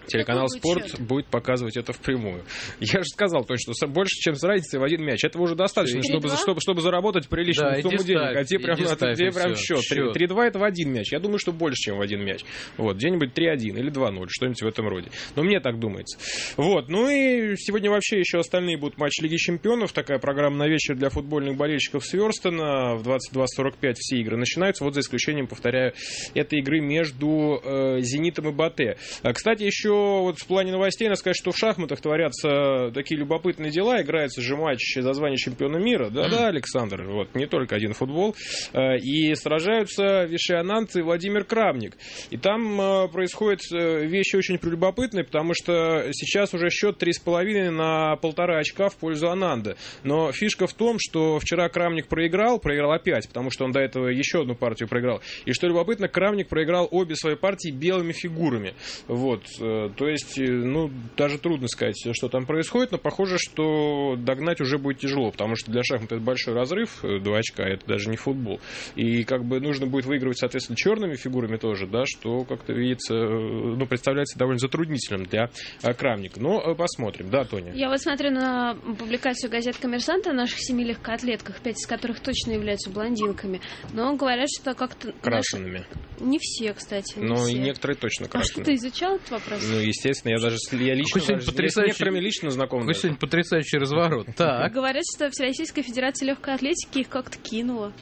телеканал Какой «Спорт» счет? будет показывать это впрямую. Я же сказал точно, что больше, чем с разницей в один мяч. Этого уже достаточно, чтобы, чтобы, чтобы заработать приличную Да, сумму иди денег. ставь, А те прям, иди а ставь, те и прям всё. счет. Счет. три-два это в один мяч. Я думаю, что больше, чем в один мяч. Вот, где-нибудь три-один или два-ноль, что-нибудь в этом роде. Но мне так думается. Вот, ну и сегодня вообще еще остальные будут матчи Лиги Чемпионов. Такая программа на вечер для футбольных болельщиков сверстана. В двадцать два сорок пять все игры начинаются. Вот за исключением, повторяю, этой игры между э, «Зенитом» и «Батэ». А, кстати, еще вот в плане новостей надо сказать, что в шахматах творятся такие любопытные дела. Играется же матч за звание чемпиона мира. Да-да, Александр, вот, не только один футбол. Э, и сражаются Виши Анант и Владимир Крамник. И там э, происходят э, вещи очень прелюбопытные, потому что сейчас уже счет три с половиной на полтора очка в пользу Ананда. Но фишка в том, что вчера Крамник проиграл, проиграл опять, потому что он до этого еще одну партию проиграл. И что любопытно, Крамник проиграл обе свои партии белыми фигурами. Вот. То есть, ну, даже трудно сказать, что там происходит, но похоже, что догнать уже будет тяжело, потому что для шахмат это большой разрыв, два очка, это даже не футбол. И как бы нужно будет выигрывать, соответственно, черными фигурами тоже, да, что как-то видится, ну, представляется довольно затруднительным для Крамника. Но посмотрим. Да, Тоня? Я вот смотрю на публикацию газет «Коммерсанта» о наших семи легкоатлетках, пять из которых точно являются блондинками. Но говорят, что как-то... Крашенными. Наши... Не все, кстати. Не Но все. и некоторые точно крашеные. А что, ты изучал этот вопрос? Ну, естественно, я даже я лично, даже, я с некоторыми лично знаком. Какой сегодня потрясающий разворот. Так. Говорят, что Всероссийская Федерация Легкой Атлетики их как-то кинула.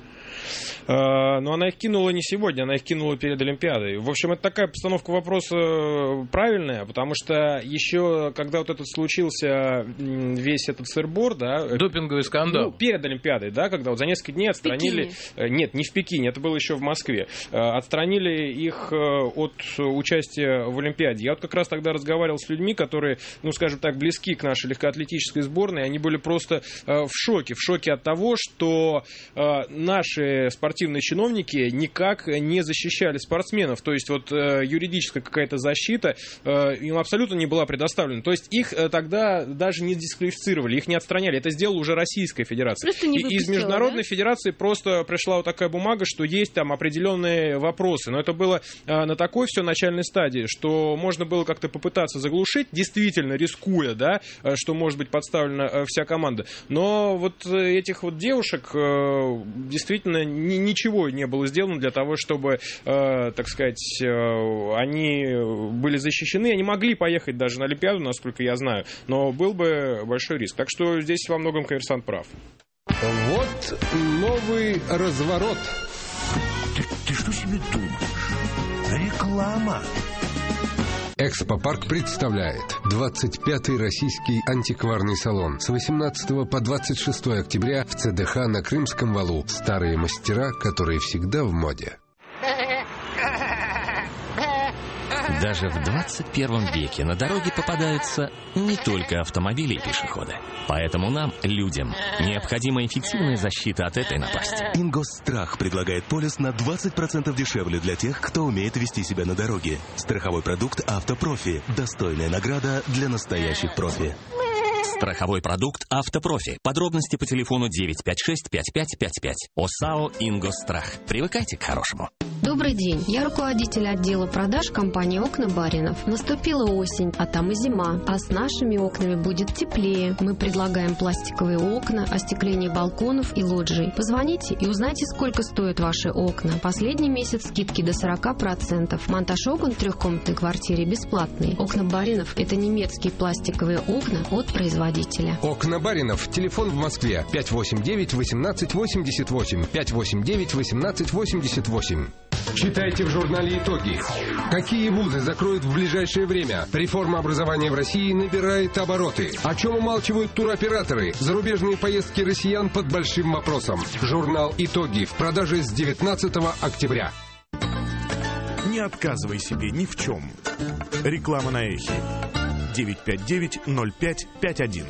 Но она их кинула не сегодня, она их кинула перед Олимпиадой. В общем, это такая постановка вопроса правильная, потому что еще, когда вот этот случился весь этот сыр-бор, да... Допинговый скандал. Ну, перед Олимпиадой, да, когда вот за несколько дней отстранили... Нет, не в Пекине, это было еще в Москве. Отстранили их от участия в Олимпиаде. Я вот как раз тогда разговаривал с людьми, которые, ну, скажем так, близки к нашей легкоатлетической сборной, они были просто в шоке. В шоке от того, что наши спортивные чиновники никак не защищали спортсменов. То есть вот э, юридическая какая-то защита э, им абсолютно не была предоставлена. То есть их э, тогда даже не дисквалифицировали, их не отстраняли. Это сделала уже Российская Федерация. Не И из Международной да? Федерации просто пришла вот такая бумага, что есть там определенные вопросы. Но это было э, на такой все начальной стадии, что можно было как-то попытаться заглушить, действительно рискуя, да, э, что может быть подставлена э, вся команда. Но вот э, этих вот девушек э, действительно ни, ничего не было сделано для того, чтобы, э, так сказать, э, они были защищены. Они могли поехать даже на Олимпиаду, насколько я знаю, но был бы большой риск. Так что здесь во многом «Коммерсант» прав. Вот новый разворот. Ты, ты что себе думаешь? Реклама. Экспопарк представляет двадцать пятый российский антикварный салон с восемнадцатого по двадцать шестое октября в ЦДХ на Крымском валу. Старые мастера, которые всегда в моде. Даже в двадцать первом веке на дороге попадаются не только автомобили и пешеходы. Поэтому нам, людям, необходима эффективная защита от этой напасти. Ингосстрах предлагает полис на двадцать процентов дешевле для тех, кто умеет вести себя на дороге. Страховой продукт «Автопрофи». Достойная награда для настоящих профи. Страховой продукт «Автопрофи». Подробности по телефону девять пять шесть пять пять пять пять. ОСАО «Ингосстрах». Привыкайте к хорошему. Добрый день. Я руководитель отдела продаж компании «Окна Баринов». Наступила осень, а там и зима. А с нашими окнами будет теплее. Мы предлагаем пластиковые окна, остекление балконов и лоджий. Позвоните и узнайте, сколько стоят ваши окна. Последний месяц скидки до сорок процентов. Монтаж окон в трехкомнатной квартире бесплатный. «Окна Баринов» — это немецкие пластиковые окна от производителя. «Окна Баринов». Телефон в Москве пять восемь девять восемнадцать восемьдесят восемь. пять восемь девять восемнадцать восемьдесят восемь. Читайте в журнале «Итоги». Какие вузы закроют в ближайшее время? Реформа образования в России набирает обороты. О чем умалчивают туроператоры? Зарубежные поездки россиян под большим вопросом. Журнал «Итоги» в продаже с девятнадцатого октября. Не отказывай себе ни в чем. Реклама на Эхе. девять пять девять ноль пять пять один.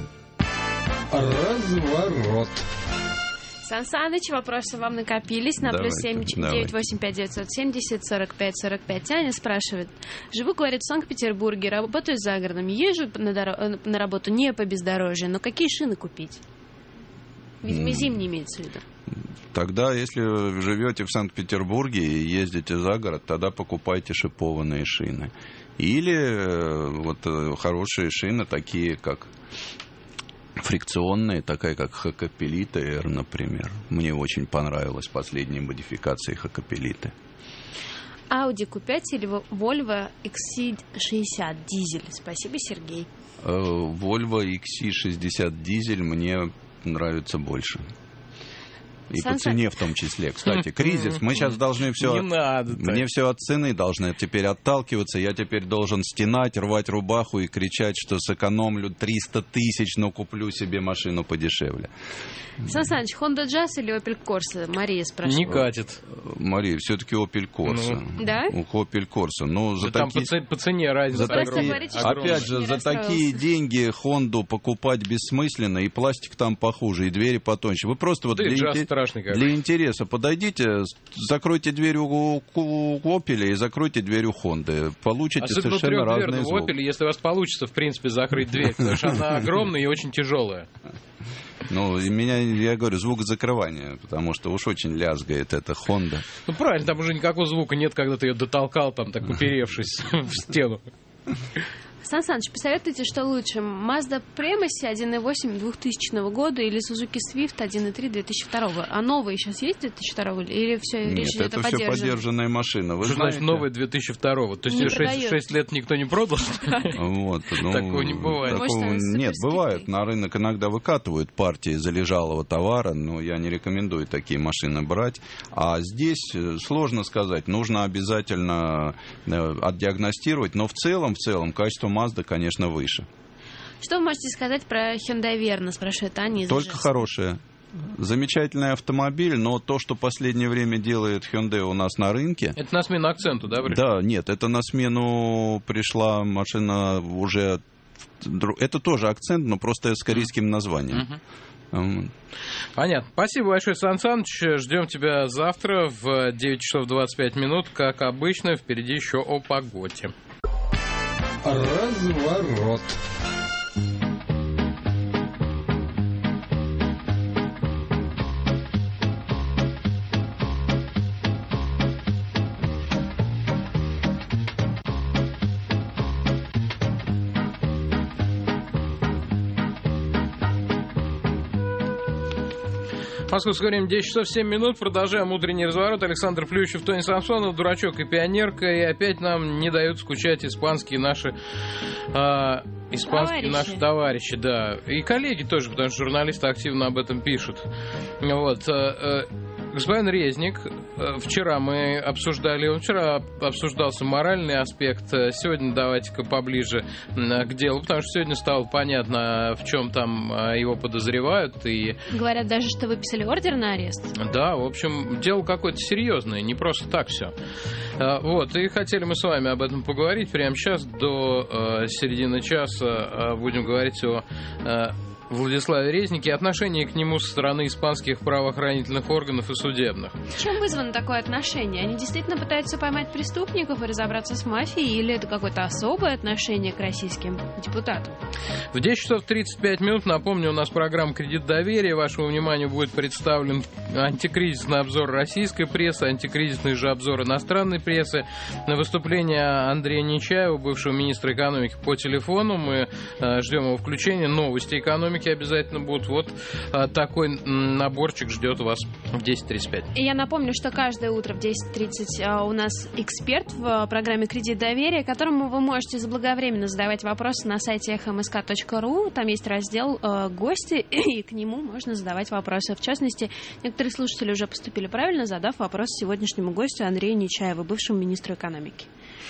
Разворот. Сан Саныч, вопросы вам накопились на плюс семь девять восемь пять девятьсот семьдесят сорок пять сорок пять. Аня спрашивает. Живу, говорит, в Санкт-Петербурге, работаю за городом, езжу на, дор- на работу не по бездорожью, но какие шины купить? Видимо, зимние имеется в виду. Тогда, если вы живете в Санкт-Петербурге и ездите за город, тогда покупайте шипованные шины. Или вот хорошие шины, такие как фрикционные, такая как Хакапелита Р, например. Мне очень понравилась последняя модификация Хакапелиты. Audi кью пять или Volvo икс си шестьдесят дизель? Спасибо, Сергей. Volvo икс си шестьдесят дизель мне нравится больше. И Сан по цене в том числе. Кстати, кризис. Мы сейчас должны все... Не надо. Мне все от цены должны теперь отталкиваться. Я теперь должен стенать, рвать рубаху и кричать, что сэкономлю триста тысяч, но куплю себе машину подешевле. Сан Саныч, Honda Jazz или Opel Corsa? Мария спрашивает. Не катит. Мария, все-таки Opel Corsa. Ну, да? Opel Corsa. Ну, за да такие... там по цене разница. За такие... Опять же, за такие деньги Honda покупать бессмысленно, и пластик там похуже, и двери потоньше. Вы просто вот... Да для, интерес... для интереса подойдите, закройте дверь у, у Opel и закройте дверь у Honda. Получите особенно совершенно разные звуки. В Opel, если у вас получится, в принципе, закрыть дверь, потому что она огромная и очень тяжелая. Ну, и меня, я говорю, звук закрывания, потому что уж очень лязгает эта Honda. Ну, правильно, там уже никакого звука нет, когда ты ее дотолкал, там, так уперевшись в стену. Сан Саныч, посоветуйте, что лучше, Mazda Premacy один и восемь двухтысячного года или Suzuki Swift один и три две тысячи второго? А новые сейчас есть две тысячи второго? Или все Нет, речь идет это о все подержанная машина. Вы что знаете? Значит, новые две тысячи второго? То есть шесть, шесть лет никто не продал? Вот, ну, такого не бывает. Такого, нет, бывает. На рынок иногда выкатывают партии залежалого товара, но я не рекомендую такие машины брать. А здесь сложно сказать. Нужно обязательно отдиагностировать. Но в целом, в целом, качество Mazda, конечно, выше. Что вы можете сказать про Hyundai Verna, спрашивает Аня из Только Ижевска. хорошее. Замечательный автомобиль, но то, что в последнее время делает Hyundai у нас на рынке... Это на смену акценту, да? Бриш? Да, нет, это на смену пришла машина уже... Это тоже акцент, но просто с корейским названием. Uh-huh. Понятно. Спасибо большое, Сан Саныч. Ждем тебя завтра в девять часов двадцать пять минут. Как обычно, впереди еще о погоде. Разворот. Московское время десять часов семь минут. Продолжаем утренний разворот. Александр Плющев, Тони Самсонов, дурачок и пионерка. И опять нам не дают скучать испанские наши... А, испанские товарищи. наши товарищи, да. И коллеги тоже, потому что журналисты активно об этом пишут. Вот. Господин Резник, вчера мы обсуждали, он вчера обсуждался моральный аспект, сегодня давайте-ка поближе к делу, потому что сегодня стало понятно, в чем там его подозревают. И... Говорят даже, что выписали ордер на арест. Да, в общем, дело какое-то серьезное, не просто так все. Вот, и хотели мы с вами об этом поговорить прямо сейчас, до середины часа будем говорить о... Владиславе Резнике, отношение к нему со стороны испанских правоохранительных органов и судебных. Чем вызвано такое отношение? Они действительно пытаются поймать преступников и разобраться с мафией, или это какое-то особое отношение к российским депутатам? В десять часов тридцать пять минут, напомню, у нас программа «Кредит доверия». Вашему вниманию будет представлен антикризисный обзор российской прессы, антикризисный же обзор иностранной прессы. На выступление Андрея Нечаева, бывшего министра экономики, по телефону. Мы ждем его включения. Новости экономики обязательно будут. Вот а, такой наборчик ждет вас в десять тридцать пять. И я напомню, что каждое утро в десять тридцать а, у нас эксперт в программе «Кредит доверия», которому вы можете заблаговременно задавать вопросы на сайте эйч эм эс ка точка ру. Там есть раздел а, «Гости», и к нему можно задавать вопросы. В частности, некоторые слушатели уже поступили правильно, задав вопрос сегодняшнему гостю Андрею Нечаеву, бывшему министру экономики.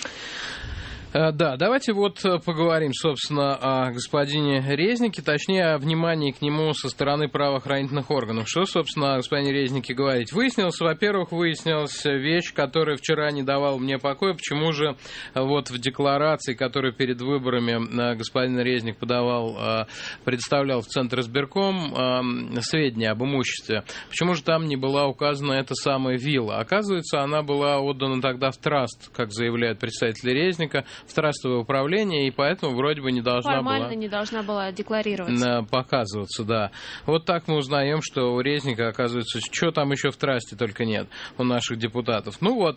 Да, давайте вот поговорим, собственно, о господине Резнике, точнее, о внимании к нему со стороны правоохранительных органов. Что, собственно, о господине Резнике говорить? Выяснилось, во-первых, выяснилась вещь, которая вчера не давала мне покоя. Почему же вот в декларации, которую перед выборами господин Резник подавал, представлял в Центр избирком сведения об имуществе, почему же там не была указана эта самая вилла? Оказывается, она была отдана тогда в траст, как заявляют представители Резника, в трастовое управление, и поэтому вроде бы не должна Формально была... не должна была декларироваться. Показываться, да. Вот так мы узнаем, что у Резника, оказывается, что там еще в трасте только нет у наших депутатов. Ну вот.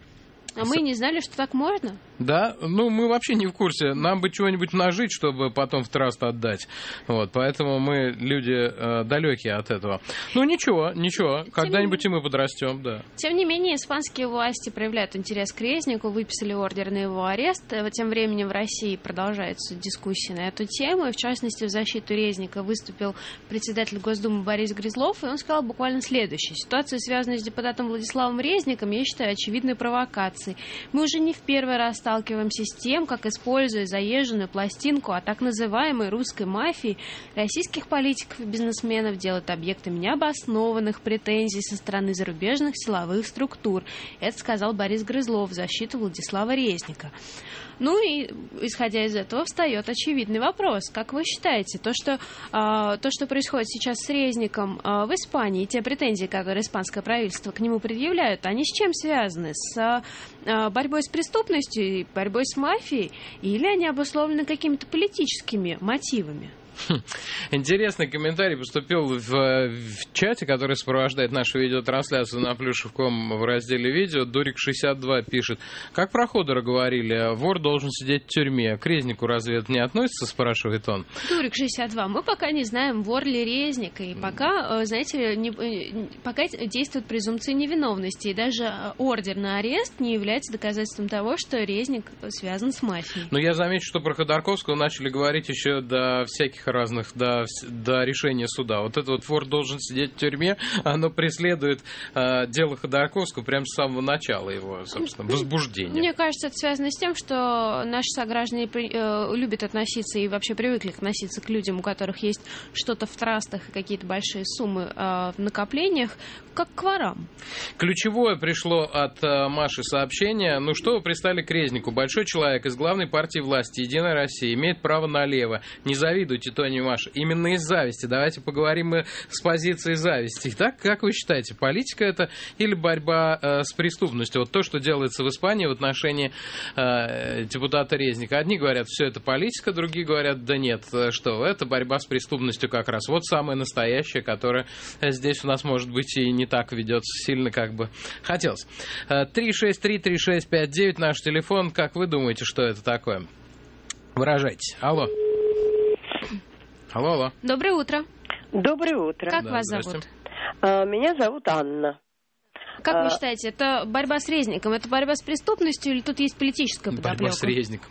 А мы не знали, что так можно? Да, ну мы вообще не в курсе. Нам бы чего-нибудь нажить, чтобы потом в траст отдать. Вот, поэтому мы люди э, далекие от этого. Ну ничего, ничего, когда-нибудь и мы подрастем, да. Тем не менее, испанские власти проявляют интерес к Резнику, выписали ордер на его арест. Тем временем в России продолжаются дискуссии на эту тему. И в частности, в защиту Резника выступил председатель Госдумы Борис Грызлов, и он сказал буквально следующее. Ситуация, связанная с депутатом Владиславом Резником, я считаю очевидной провокацией. Мы уже не в первый раз сталкиваемся с тем, как, используя заезженную пластинку о так называемой русской мафии, российских политиков и бизнесменов делают объектами необоснованных претензий со стороны зарубежных силовых структур. Это сказал Борис Грызлов в защиту Владислава Резника. Ну и, исходя из этого, встает очевидный вопрос. Как вы считаете, то, что, э, то, что происходит сейчас с Резником э, в Испании, те претензии, которые испанское правительство к нему предъявляют, они с чем связаны? С э, борьбой с преступностью и борьбой с мафией? Или они обусловлены какими-то политическими мотивами? Интересный комментарий поступил в, в чате, который сопровождает нашу видеотрансляцию на плюшев точка ком в разделе видео. Дурик шестьдесят два пишет: как про Ходора говорили, вор должен сидеть в тюрьме. К Резнику разве это не относится, спрашивает он. Дурик шестьдесят два. Мы пока не знаем, вор ли Резник. И пока, знаете, не, пока действует презумпция невиновности. И даже ордер на арест не является доказательством того, что Резник связан с мафией. Но я замечу, что про Ходорковского начали говорить еще до всяких разных, до, до решения суда. Вот этот вот вор должен сидеть в тюрьме, оно преследует э, дело Ходорковского прямо с самого начала его, собственно, возбуждения. Мне кажется, это связано с тем, что наши сограждане э, любят относиться и вообще привыкли относиться к людям, у которых есть что-то в трастах и какие-то большие суммы э, в накоплениях, как к ворам. Ключевое пришло от э, Маши сообщение. Ну что вы пристали к Резнику? Большой человек из главной партии власти «Единая Россия» имеет право налево. Не завидуйте, Тони и Маша. Именно из зависти. Давайте поговорим мы с позиции зависти. Итак, как вы считаете, политика это или борьба э, с преступностью? Вот то, что делается в Испании в отношении э, депутата Резника. Одни говорят, все это политика, другие говорят, да нет, что это борьба с преступностью как раз. Вот самая настоящая, которая здесь у нас, может быть, и не так ведется сильно, как бы хотелось. три шесть три три шесть пять девять наш телефон. Как вы думаете, что это такое? Выражайтесь. Алло. Алло, алло. Доброе утро. Доброе утро. Как да, вас зовут? А, меня зовут Анна. Как а... вы считаете, это борьба с Резником? Это борьба с преступностью или тут есть политическая подоплека? Борьба с Резником.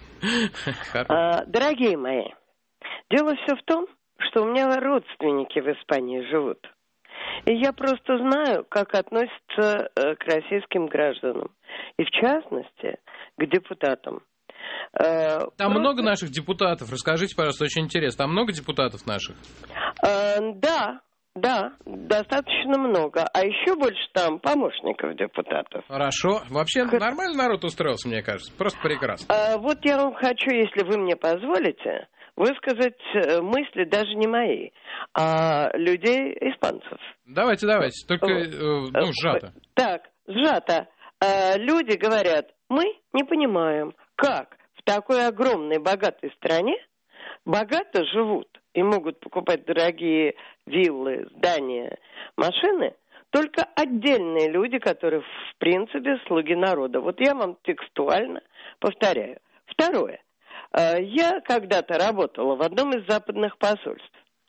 а, дорогие мои, дело все в том, что у меня родственники в Испании живут. И я просто знаю, как относятся э, к российским гражданам. И в частности, к депутатам. Э, Там просто... много наших депутатов. Расскажите, пожалуйста, очень интересно. Там много депутатов наших? Э, да, да, достаточно много. А еще больше там помощников депутатов. Хорошо. Вообще Х... нормально народ устроился, мне кажется. Просто прекрасно. Э, вот я вам хочу, если вы мне позволите, высказать мысли даже не мои, а людей испанцев. Давайте, давайте, только э, ну, сжато. Так, сжато. Э, люди говорят, мы не понимаем, как в такой огромной богатой стране богато живут и могут покупать дорогие виллы, здания, машины, только отдельные люди, которые в принципе слуги народа. Вот я вам текстуально повторяю. Второе. Я когда-то работала в одном из западных посольств.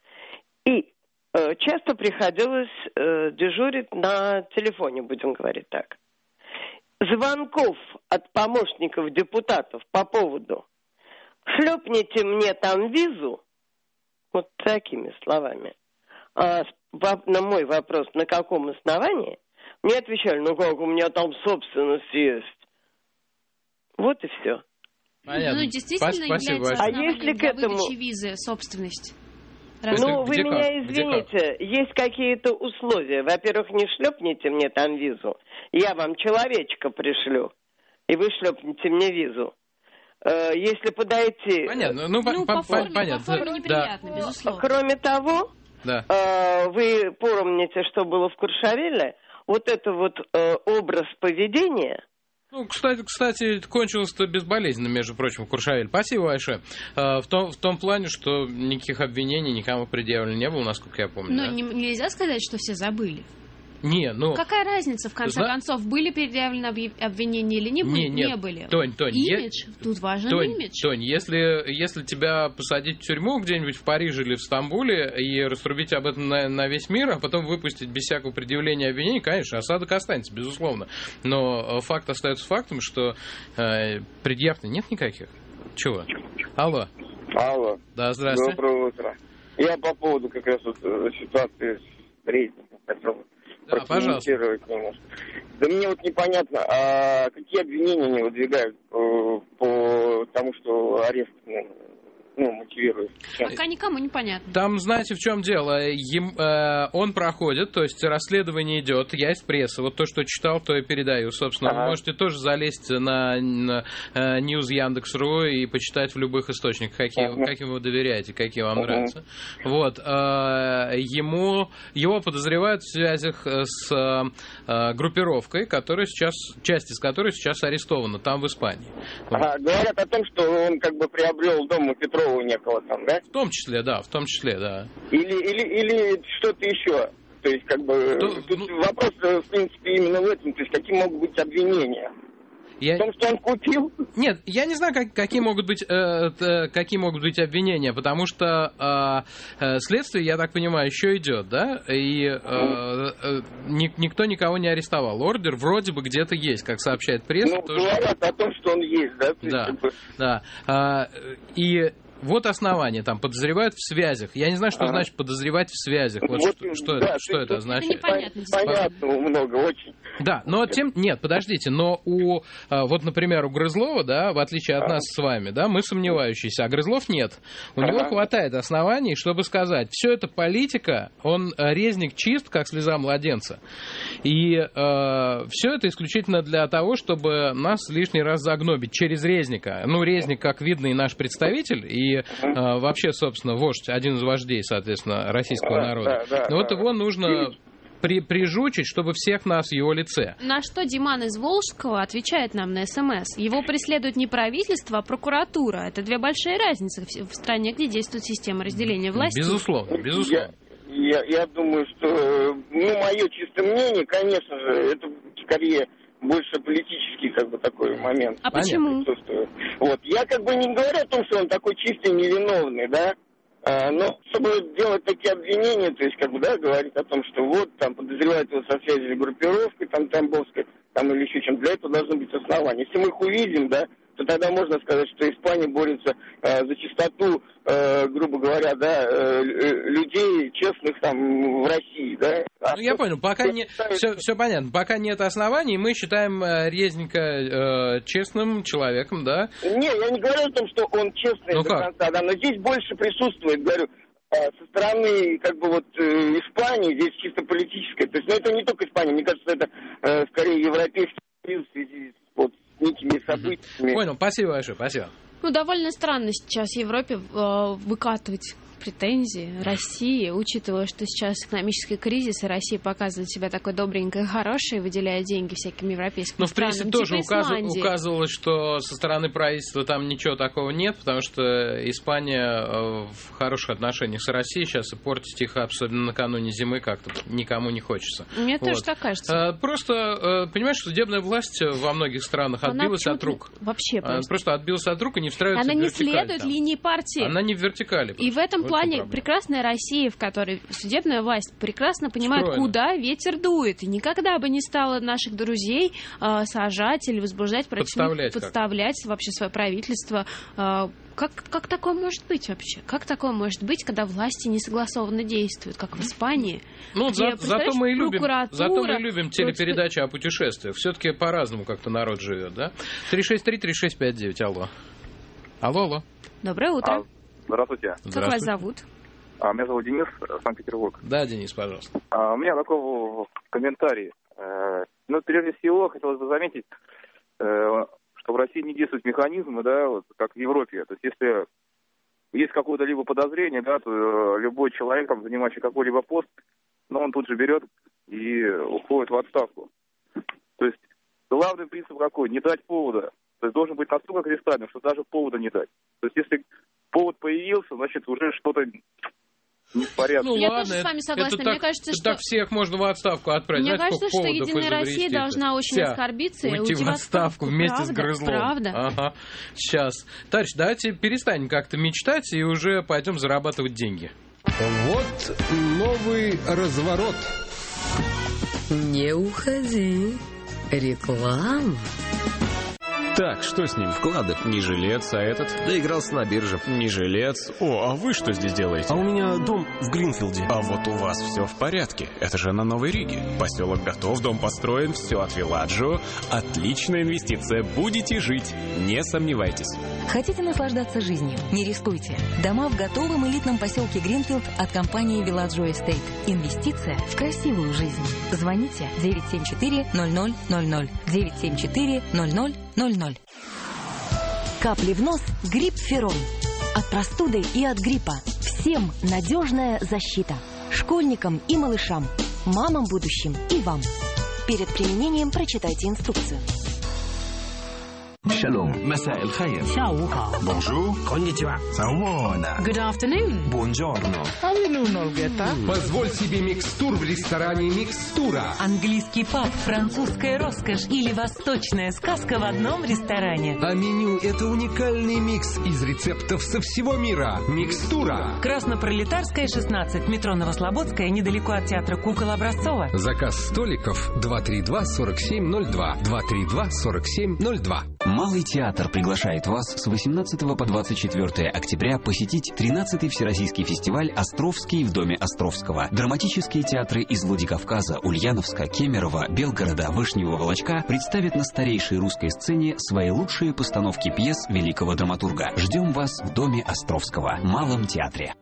И э, часто приходилось э, дежурить на телефоне, будем говорить так. Звонков от помощников депутатов по поводу «шлепните мне там визу», вот такими словами, а на мой вопрос, на каком основании, мне отвечали, ну как, у меня там собственность есть. Вот и все. Понятно. Ну, действительно Спасибо, является а основанием если к для этому... выдачи визы собственность. Разве? Ну, вы меня извините, есть какие-то условия. Во-первых, не шлепните мне там визу. Я вам человечка пришлю, и вы шлепните мне визу. Э, если подойти... Понятно, ну, ну по, по, форме, понятно. по форме неприятно, да. Безусловно. Кроме того, да. э, вы помните, что было в Куршавеле, вот это вот э, образ поведения Ну, кстати, кстати, кончилось-то безболезненно, между прочим, Куршавель. Спасибо большое. В том, в том плане, что никаких обвинений никому предъявлено не было, насколько я помню. Но да? не, нельзя сказать, что все забыли. Не, ну... Какая разница, в конце Зна... концов, были предъявлены обвинения или не, не, не нет. были? Тонь, Тонь, имидж. Е... Тут важен Тонь, имидж. Тонь, если, если тебя посадить в тюрьму где-нибудь в Париже или в Стамбуле и раструбить об этом на, на весь мир, а потом выпустить без всякого предъявления обвинений, конечно, осадок останется, безусловно. Но факт остается фактом, что э, предъяв-то нет никаких. Чего? Алло. Алло. Да, здравствуйте. Доброе утро. Я по поводу как раз вот ситуации с рейтингом хотел Да, пожалуйста. Немножко. Да мне вот непонятно, а какие обвинения они выдвигают по, по тому, что арест ну, ну, мотивирует? Пока никому не понятно. Там, знаете, в чем дело? Им, э, он проходит, то есть расследование идет, есть пресса. Вот то, что читал, то и передаю. Собственно, ага. Вы можете тоже залезть на, на э, News Яндекс.ру и почитать в любых источниках, какие, ага. каким вы доверяете, какие вам ага. нравятся. Вот. Э, ему, его подозревают в связях с э, группировкой, которая сейчас, часть из которой сейчас арестована там, в Испании. Ага. Говорят о том, что он как бы приобрел дом у Петрова у некого там, да? В том числе, да, в том числе, да. Или, или, или что-то еще. То есть, как бы, То, тут ну... вопрос, в принципе, именно в этом. То есть, какие могут быть обвинения? Я... В том, что он купил? Нет, я не знаю, как, какие, могут быть, э, какие могут быть обвинения, потому что э, следствие, я так понимаю, еще идет, да, и э, э, ни, никто никого не арестовал. Ордер вроде бы где-то есть, как сообщает пресса. Ну, тоже... говорят о том, что он есть, да? Да, да. А, и... Вот основание, там, подозревают в связях. Я не знаю, что ага. значит подозревать в связях. Вот, вот что, что, да, это, что это означает? Это непонятно. Понятно, много очень. Да, но тем... Нет, подождите, но у... Вот, например, у Грызлова, да, в отличие от ага. нас с вами, да, мы сомневающиеся, а Грызлов нет. У ага. него хватает оснований, чтобы сказать, все это политика, он резник чист, как слеза младенца. И э, все это исключительно для того, чтобы нас лишний раз загнобить через резника. Ну, резник, как видно, и наш представитель, и И а, вообще, собственно, вождь, один из вождей, соответственно, российского да, народа. Да, да, Но вот да. его нужно при, прижучить, чтобы всех нас в его лице. На что Диман из Волжского отвечает нам на СМС. Его преследует не правительство, а прокуратура. Это две большие разницы в стране, где действует система разделения власти. Безусловно, безусловно. Я, я, я думаю, что, ну, мое чистое мнение, конечно же, это скорее... больше политический, как бы, такой момент. А почему? Вот. Я как бы не говорю о том, что он такой чистый, невиновный, да, а, но чтобы делать такие обвинения, то есть, как бы, да, говорить о том, что вот, там, подозревают его со связью с группировкой, там, Тамбовской, там, или еще чем, для этого должны быть основания. Если мы их увидим, да, то тогда можно сказать, что Испания борется э, за чистоту, э, грубо говоря, да, э, людей честных там в России, да. А ну, я понял, пока не... Все, все понятно. Пока нет оснований, мы считаем э, Резника э, честным человеком, да? Не, я не говорю о том, что он честный ну, до как? конца, да, но здесь больше присутствует, говорю, э, со стороны, как бы, вот, э, Испании, здесь чисто политическое. То есть, ну, это не только Испания, мне кажется, это э, скорее Европейский Союз в связи с вот, некими событиями. Понял, спасибо большое, спасибо. Ну, довольно странно сейчас Европе э, выкатывать претензии России, учитывая, что сейчас экономический кризис, и Россия показывает себя такой добренькой и хорошей, выделяя деньги всяким европейским ну, странам. Ну, в принципе, тоже указ... указывалось, что со стороны правительства там ничего такого нет, потому что Испания в хороших отношениях с Россией сейчас, и портить их, особенно накануне зимы, как-то никому не хочется. Мне вот. тоже так кажется. Просто, понимаешь, судебная власть во многих странах Она отбилась от рук. Вообще просто. Просто отбилась от рук и не встраивается Она в вертикаль. Она не следует там. линии партии. Она не в вертикали. И в этом В плане прекрасная Россия, в которой судебная власть прекрасно понимает, Строено. куда ветер дует. И никогда бы не стала наших друзей э, сажать или возбуждать против них, подставлять вообще свое правительство. Э, как, как такое может быть вообще? Как такое может быть, когда власти не согласованно действуют, как в Испании? Ну, где, за, зато, мы и любим, зато мы любим вот... телепередачи о путешествиях. Все-таки по-разному как-то народ живет, да? три шесть три три шесть пять девять, алло. Алло, алло. Доброе утро. А... Здравствуйте. Как Здравствуйте. вас зовут? А, меня зовут Денис, Санкт-Петербург. Да, Денис, пожалуйста. А, у меня такой комментарий. Э, ну, прежде всего, хотелось бы заметить, э, что в России не действуют механизмы, да, вот, как в Европе. То есть, если есть какое-то либо подозрение, да, то любой человек, там, занимающий какой-либо пост, ну, он тут же берет и уходит в отставку. То есть, главный принцип какой? Не дать повода. То есть должен быть настолько кристальным, что даже повода не дать. То есть если повод появился, значит уже что-то не в порядке. Ну, я ладно, тоже с вами согласна. Это Мне так, кажется, это что... так всех можно в отставку отправить. Мне Знаете, кажется, что Единая Россия должна очень Вся. оскорбиться и уйти уйти в отставку вместе правда, с Грызлом. Правда. Ага. Сейчас. Товарищ, давайте перестанем как-то мечтать и уже пойдем зарабатывать деньги. Вот новый разворот. Не уходи. Реклама. Так, что с ним? Вклады. Не жилец, а этот? Доигрался на бирже. Не жилец. О, а вы что здесь делаете? А у меня дом в Гринфилде. А вот у вас все в порядке. Это же на Новой Риге. Поселок готов, дом построен, все от Вилладжио. Отличная инвестиция. Будете жить. Не сомневайтесь. Хотите наслаждаться жизнью? Не рискуйте. Дома в готовом элитном поселке Гринфилд от компании Вилладжио Эстейт. Инвестиция в красивую жизнь. Звоните девять семь четыре ноль ноль ноль ноль. девять семь четыре ноль ноль ноль ноль. Капли в нос, грипп Ферон. От простуды и от гриппа. Всем надежная защита. Школьникам и малышам, мамам будущим и вам. Перед применением прочитайте инструкцию. Shalom. مساء الخير. Bonjour. Konnichiwa. Good afternoon. Buongiorno. Позволь себе микстур в ресторане «Микстура». Английский паб, французская роскошь или восточная сказка в одном ресторане. А меню – это уникальный микс из рецептов со всего мира. «Микстура». Краснопролетарская, шестнадцать, метро Новослободская, недалеко от театра «Кукол» Образцова. Заказ столиков два три два сорок семь ноль два. два три два сорок семь ноль два. Малый театр приглашает вас с восемнадцатого по двадцать четвёртое октября посетить тринадцатый Всероссийский фестиваль «Островский» в Доме Островского. Драматические театры из Владикавказа, Ульяновска, Кемерово, Белгорода, Вышнего Волочка представят на старейшей русской сцене свои лучшие постановки пьес великого драматурга. Ждем вас в Доме Островского, Малом театре.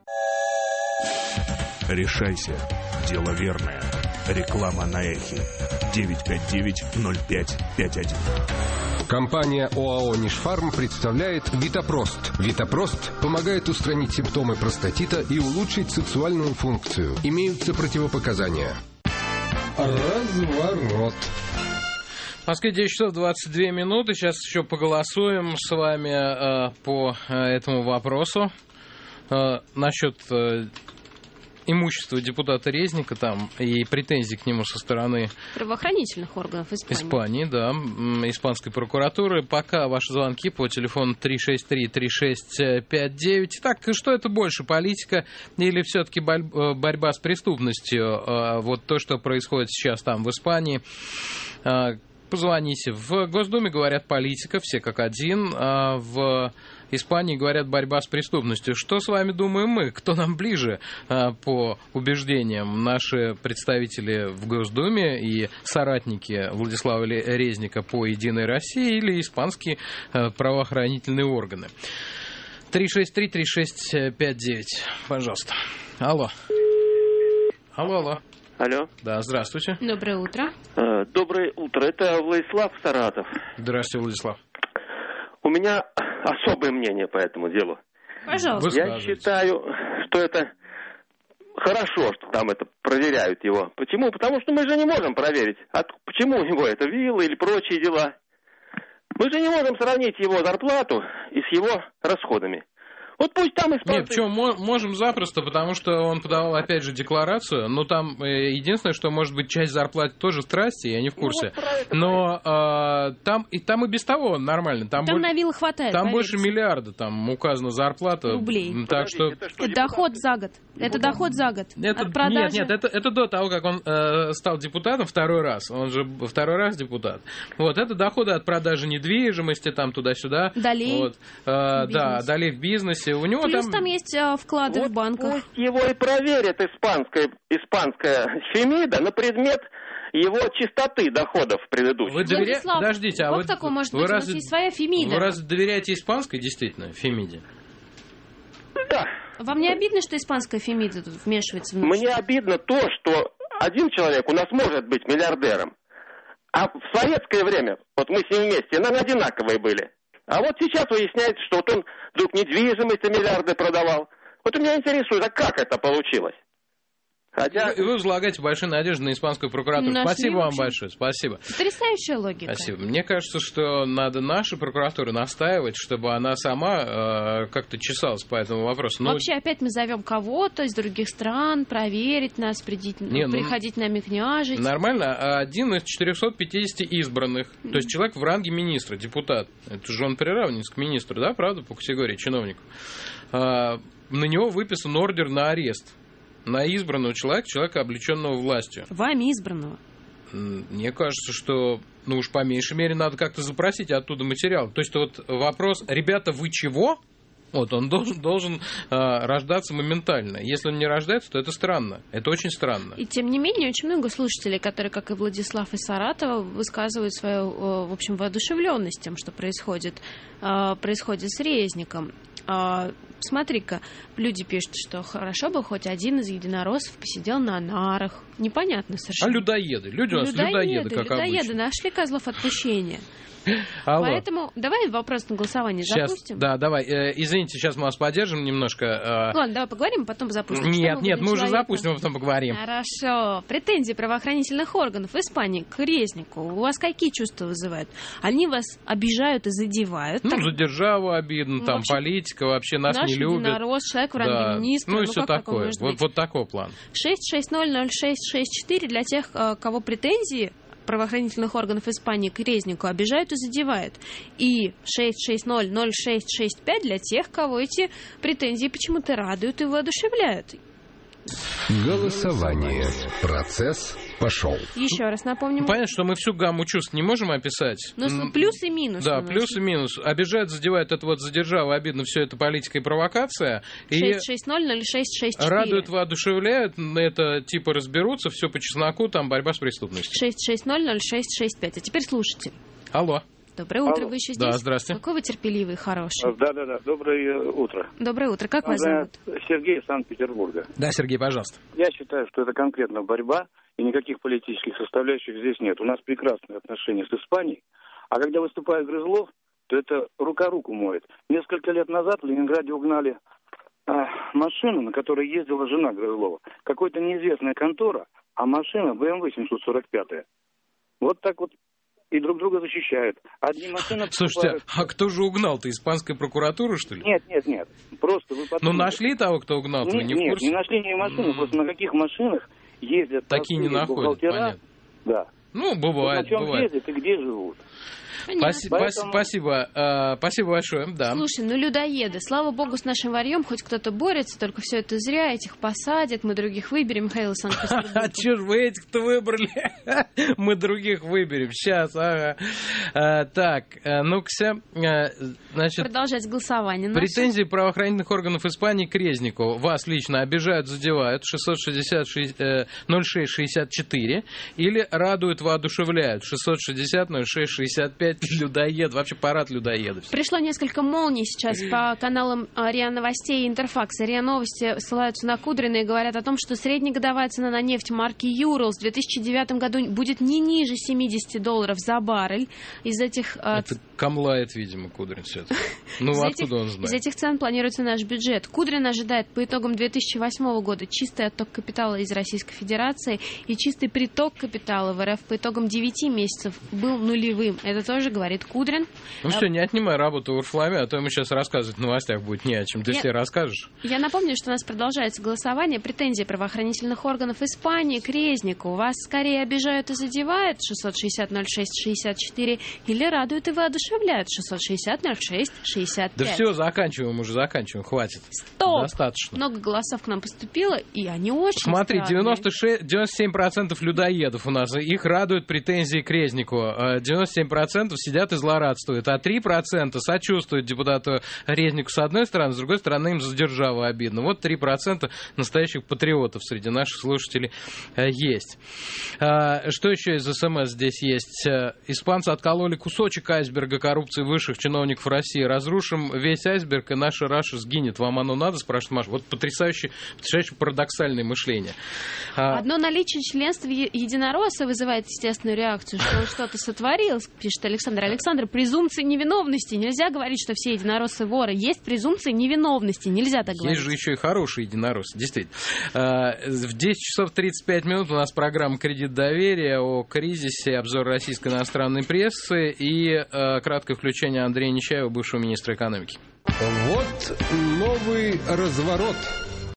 Решайся. Дело верное. Реклама на эхе. девять пять девять ноль пять пять один. Компания ОАО «Нишфарм» представляет Витапрост. Витапрост помогает устранить симптомы простатита и улучшить сексуальную функцию. Имеются противопоказания. Разворот. В Москве девять часов двадцать две минуты. Сейчас еще поголосуем с вами э, по э, этому вопросу. Э, насчет... Э, имущество депутата Резника там и претензий к нему со стороны правоохранительных органов Испании. Испании, да, испанской прокуратуры. Пока ваши звонки по телефону три шесть три три шесть пять девять. Так, что это больше, политика или все-таки борьба с преступностью? Вот то, что происходит сейчас там в Испании. Позвоните. В Госдуме говорят политика, все как один. А в Испании говорят борьба с преступностью. Что с вами думаем мы? Кто нам ближе а, по убеждениям? Наши представители в Госдуме и соратники Владислава Резника по «Единой России» или испанские а, правоохранительные органы? три шесть три три шесть пять девять. Пожалуйста. Алло. Алло, алло. Алло. Да, здравствуйте. Доброе утро. Э, доброе утро. Это Владислав, Саратов. Здравствуйте, Владислав. У меня особое мнение по этому делу. Пожалуйста. Я считаю, что это хорошо, что там это проверяют его. Почему? Потому что мы же не можем проверить, от, почему у него это виллы или прочие дела. Мы же не можем сравнить его зарплату и с его расходами. Вот пусть там испанцы... Нет, почему можем запросто, потому что он подавал, опять же, декларацию, но там э, единственное, что, может быть, часть зарплаты тоже страсти, я не в курсе, ну, вот но э, там, и, там и без того нормально. Там, там боль... на виллы хватает, Там поверьте. больше миллиарда, там указана зарплата. Рублей. Так что... Это, что, это доход за год. Это ну, доход за год. Это, от продажи. Нет, нет, это, это до того, как он э, стал депутатом второй раз. Он же второй раз депутат. Вот, это доходы от продажи недвижимости, там туда-сюда. Долей вот, э, да, долей в бизнесе. У него Плюс там... там есть э, вклады вот в банках. Пусть его и проверит испанская, испанская Фемида на предмет его чистоты доходов предыдущих. Вы доверяете? Подождите, а как вы... такое может вы быть? Раз... У нас есть своя Фемида. Вы разве доверяете испанской, действительно, Фемиде? Да. Вам не обидно, что испанская Фемида тут вмешивается в наш... Мне обидно то, что один человек у нас может быть миллиардером, а в советское время, вот мы с ним вместе, наверное, одинаковые были. А вот сейчас выясняется, что вот он вдруг недвижимость миллиарды продавал. Вот у меня интересует, а как это получилось? Хотя... И вы возлагаете большие надежды на испанскую прокуратуру. Нашли, Спасибо вам общем, большое, спасибо. Потрясающая логика. Спасибо. Мне кажется, что надо нашу прокуратуру настаивать, чтобы она сама э, как-то чесалась по этому вопросу. Но... Вообще опять мы зовем кого-то из других стран проверить нас, придить, Не, ну, приходить нами княжить. Нормально. Один из четырехсот пятидесяти избранных, mm-hmm. то есть человек в ранге министра, депутат. Это же он приравнивается к министру, да, правда, по категории чиновников. А, на него выписан ордер на арест. На избранного человека, человека, облеченного властью. Вами избранного? Мне кажется, что, ну уж по меньшей мере, надо как-то запросить оттуда материал. То есть вот вопрос, ребята, вы чего? Вот, он должен, должен э, рождаться моментально. Если он не рождается, то это странно. Это очень странно. И тем не менее, очень много слушателей, которые, как и Владислав из Саратова, высказывают свою, в общем, воодушевленность тем, что происходит, э, происходит с Резником. Э, смотри-ка, люди пишут, что хорошо бы хоть один из единороссов посидел на нарах. Непонятно совершенно. А людоеды? Люди у нас людоеды, людоеды как людоеды обычно. Нашли козлов отпущения. Алло. Поэтому давай вопрос на голосование сейчас, запустим. Да, давай. Э, извините, сейчас мы вас поддержим немножко. Э... Ладно, давай поговорим, потом запустим. Нет, нет, мы человека? уже запустим, а потом поговорим. Хорошо. Претензии правоохранительных органов в Испании к Резнику у вас какие чувства вызывают? Они вас обижают и задевают? Ну, так... за державу обидно, ну, там вообще, политика, вообще нас не любит. Наш единорос, человек в ранге да. министра. Ну и ну, все такое. Вот, вот такой план. шесть шесть ноль ноль шесть шесть четыре для тех, кого претензии правоохранительных органов Испании к Резнику обижают и задевают. И шесть шесть ноль ноль шесть шесть пять для тех, кого эти претензии почему-то радуют и воодушевляют. Голосование. Процесс пошел. Еще раз напомним. Понятно, что мы всю гамму чувств не можем описать. Ну, плюс и минус. Да, плюс и минус. Обижают, задевают, это вот задержава, обидно, все это политика и провокация. шесть шесть ноль ноль шесть шесть четыре. Радуют, воодушевляют, это типа разберутся, все по чесноку, там борьба с преступностью. шесть шесть ноль ноль шесть шесть пять. А теперь слушайте. Алло. Доброе утро, Алло. Вы еще здесь? Да, здравствуйте. Какой вы терпеливый и хороший. Да-да-да, доброе утро. Доброе утро, как вас зовут? Сергей из Санкт-Петербурга. Да, Сергей, пожалуйста. Я считаю, что это конкретно борьба, и никаких политических составляющих здесь нет. У нас прекрасные отношения с Испанией, а когда выступает Грызлов, то это рука руку моет. Несколько лет назад в Ленинграде угнали а, машину, на которой ездила жена Грызлова. Какой-то неизвестная контора, а машина бэ эм вэ семьсот сорок пять. Вот так вот. И друг друга защищают. Одни машины... Слушайте, покупают... а кто же угнал-то? Испанская прокуратура, что ли? Нет, нет, нет. Просто вы Ну, нашли того, кто угнал? Нет, вы не нет, в курсе? не нашли ни машину. Mm. Просто на каких машинах ездят... Такие не находят, понятно. Да. Ну, бывает, вот на чем бывает. ездят и где живут. Спасибо, Поэтому... спасибо, э, спасибо большое. Да. Слушай, ну людоеды, слава богу, с нашим варьем хоть кто-то борется, только все это зря, этих посадят, мы других выберем, Михаил из Санкт-Петербурга. А че ж вы этих-то выбрали? Мы других выберем, сейчас, ага. Так, ну-ка, значит... Продолжать голосование. Претензии правоохранительных органов Испании к Резнику. Вас лично обижают, задевают, шестьсот шестьдесят ноль шесть шестьдесят четыре, или радуют, воодушевляют, шестьсот шестьдесят ноль шесть шестьдесят пять. Людоед, вообще парад людоедов. Пришло несколько молний сейчас по каналам РИА Новостей и Интерфакса. РИА Новости ссылаются на Кудрина и говорят о том, что среднегодовая цена на нефть марки Юралс в две тысячи девятом году будет не ниже семьдесят долларов за баррель. Из этих... Это камлает, видимо, Кудрин все-таки. Ну, откуда этих, он знает? Из этих цен планируется наш бюджет. Кудрин ожидает по итогам две тысячи восьмого года чистый отток капитала из Российской Федерации, и чистый приток капитала в РФ по итогам девяти месяцев был нулевым. Это тоже говорит Кудрин. Ну все, не отнимай работу Урфламе, а то ему сейчас рассказывать в новостях будет не о чем. Ты я, все расскажешь. Я напомню, что у нас продолжается голосование. Претензии правоохранительных органов Испании к Резнику. Вас скорее обижают и задевают шестьсот шестьдесят ноль шесть шестьдесят четыре или радуют и воодушевляют шестьсот шестьдесят ноль шесть шестьдесят пять. Да все, заканчиваем уже, заканчиваем, хватит. Стоп! Достаточно. Много голосов к нам поступило, и они очень Смотри, девяносто шесть, девяносто семь процентов людоедов у нас, их радуют претензии к Резнику. девяносто семь процентов сидят и злорадствуют, а три процента сочувствуют депутату Резнику с одной стороны, с другой стороны им за державу обидно. Вот три процента настоящих патриотов среди наших слушателей есть. Что еще из СМС здесь есть? Испанцы откололи кусочек айсберга коррупции высших чиновников России. Разрушим весь айсберг, и наша Раша сгинет. Вам оно надо, спрашивает Маша. Вот потрясающее, потрясающе парадоксальное мышление. Одно наличие членства единоросса вызывает естественную реакцию, что он что-то сотворил, пишет Александр. Александр, презумпция невиновности. Нельзя говорить, что все единороссы воры. Есть презумпция невиновности. Нельзя так говорить. Есть же еще и хорошие единороссы, действительно. В десять часов тридцать пять минут у нас программа «Кредит доверия» о кризисе, обзор российской иностранной прессы и краткое включение Андрея Нечаева, бывшего министра экономики. Вот новый разворот.